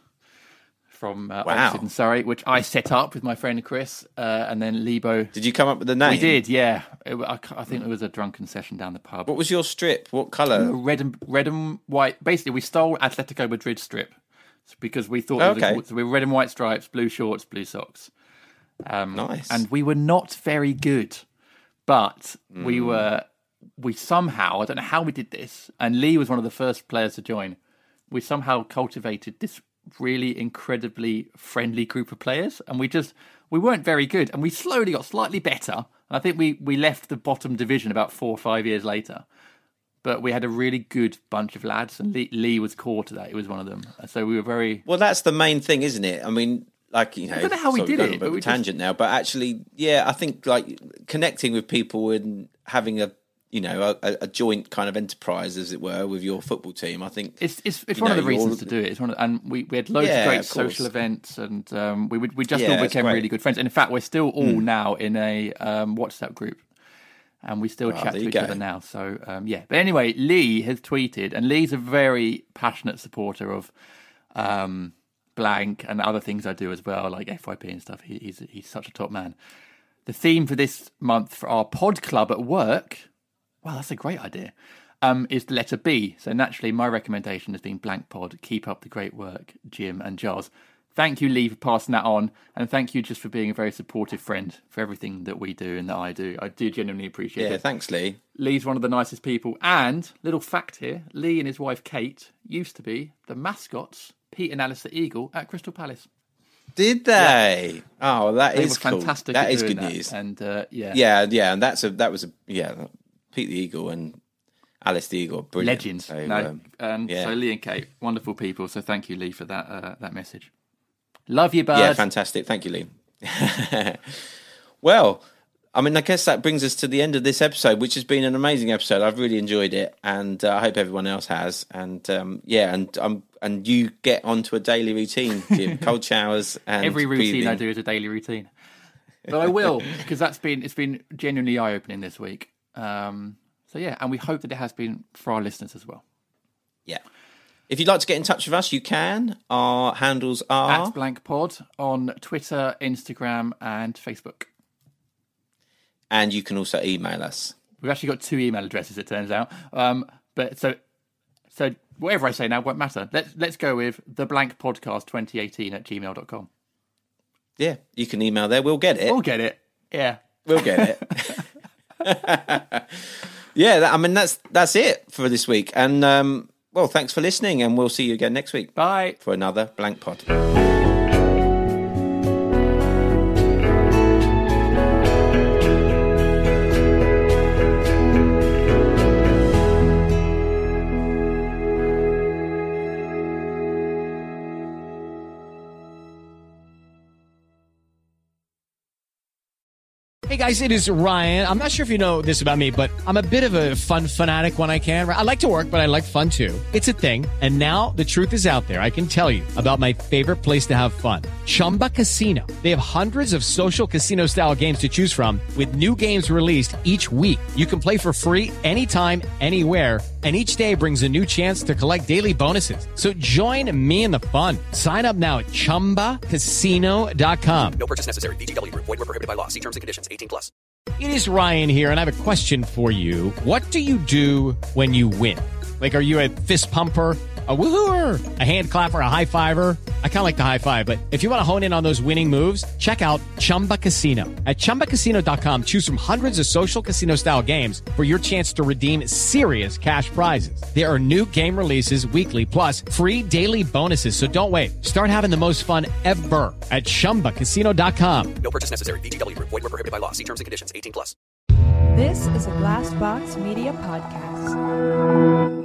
From uh, wow. Oxford and Surrey, which I set up with my friend Chris, uh, and then Lebo. Did you come up with the name? We did, yeah. It, I, I think it was a drunken session down the pub. What was your strip? What colour? Red and red and white. Basically, we stole Atletico Madrid strip because we thought oh, it was okay. a cool, so we were red and white stripes, blue shorts, blue socks. Um, nice. And we were not very good, but mm. we were. We somehow, I don't know how we did this, and Lee was one of the first players to join. We somehow cultivated this really incredibly friendly group of players, and we just we weren't very good, and we slowly got slightly better, and I think we we left the bottom division about four or five years later, but we had a really good bunch of lads, and Lee, Lee was core to that. He was one of them, so we were very well. That's the main thing, isn't it? I mean, like, you know, I don't know how we did it, but we tangent just... now, but actually, yeah, I think like connecting with people and having a you know, a, a joint kind of enterprise, as it were, with your football team. I think it's it's, it's one know, of the reasons all... to do it. It's one of, and we, we had loads yeah, of great of social events, and um, we we just yeah, all became really good friends. And in fact, we're still all mm. now in a um, WhatsApp group, and we still oh, chat to each go. other now. So um, yeah, but anyway, Lee has tweeted, and Lee's a very passionate supporter of um, Blank and other things I do as well, like F Y P and stuff. He, he's he's such a top man. The theme for this month for our pod club at work. Wow, that's a great idea. Um, is the letter B. So naturally, my recommendation has been Blank Pod. Keep up the great work, Jim and Giles. Thank you, Lee, for passing that on. And thank you just for being a very supportive friend for everything that we do and that I do. I do genuinely appreciate yeah, it. Yeah, thanks, Lee. Lee's one of the nicest people. And, little fact here, Lee and his wife, Kate, used to be the mascots, Pete and Alice the Eagle, at Crystal Palace. Did they? Yeah. Oh, that they is were cool. fantastic. That is doing good that. news. And uh, yeah, yeah, yeah, and that's a that was a yeah. Pete the Eagle and Alice the Eagle, brilliant. Legends. So, no, um, and yeah. so Lee and Kate, wonderful people. So thank you, Lee, for that uh, that message. Love you, bud. Yeah, fantastic. Thank you, Lee. Well, I mean, I guess that brings us to the end of this episode, which has been an amazing episode. I've really enjoyed it, and uh, I hope everyone else has. And um, yeah, and um, and you get onto a daily routine, Jim. Cold showers and every routine breathing. I do is a daily routine. But I will, because that's been it's been genuinely eye opening this week. Um, so yeah, and we hope that it has been for our listeners as well. Yeah. If you'd like to get in touch with us, you can. Our handles are at Blank Pod on Twitter, Instagram, and Facebook. And you can also email us. We've actually got two email addresses, it turns out. Um, but so, so whatever I say now won't matter. Let's let's go with the Blank Podcast twenty eighteen at gmail dot com. Yeah, you can email there. We'll get it. We'll get it. Yeah, we'll get it. Yeah, that, I mean that's that's it for this week. And um, well, thanks for listening, and we'll see you again next week. Bye for another Blank Pod. Hey guys, it is Ryan. I'm not sure if you know this about me, but I'm a bit of a fun fanatic when I can. I like to work, but I like fun too. It's a thing. And now the truth is out there. I can tell you about my favorite place to have fun. Chumba Casino. They have hundreds of social casino style games to choose from with new games released each week. You can play for free anytime, anywhere. And each day brings a new chance to collect daily bonuses. So join me in the fun. Sign up now at chumba casino dot com. No purchase necessary. V G W. Void where prohibited by law. See terms and conditions. eighteen plus. It is Ryan here, and I have a question for you. What do you do when you win? Like, are you a fist pumper, a woohooer, a hand clapper, a high fiver? I kind of like the high five, but if you want to hone in on those winning moves, check out Chumba Casino. At chumba casino dot com, choose from hundreds of social casino style games for your chance to redeem serious cash prizes. There are new game releases weekly, plus free daily bonuses. So don't wait. Start having the most fun ever at chumba casino dot com. No purchase necessary. V G W. Void where prohibited by law. See terms and conditions. eighteen plus. This is a Glass Box Media Podcast.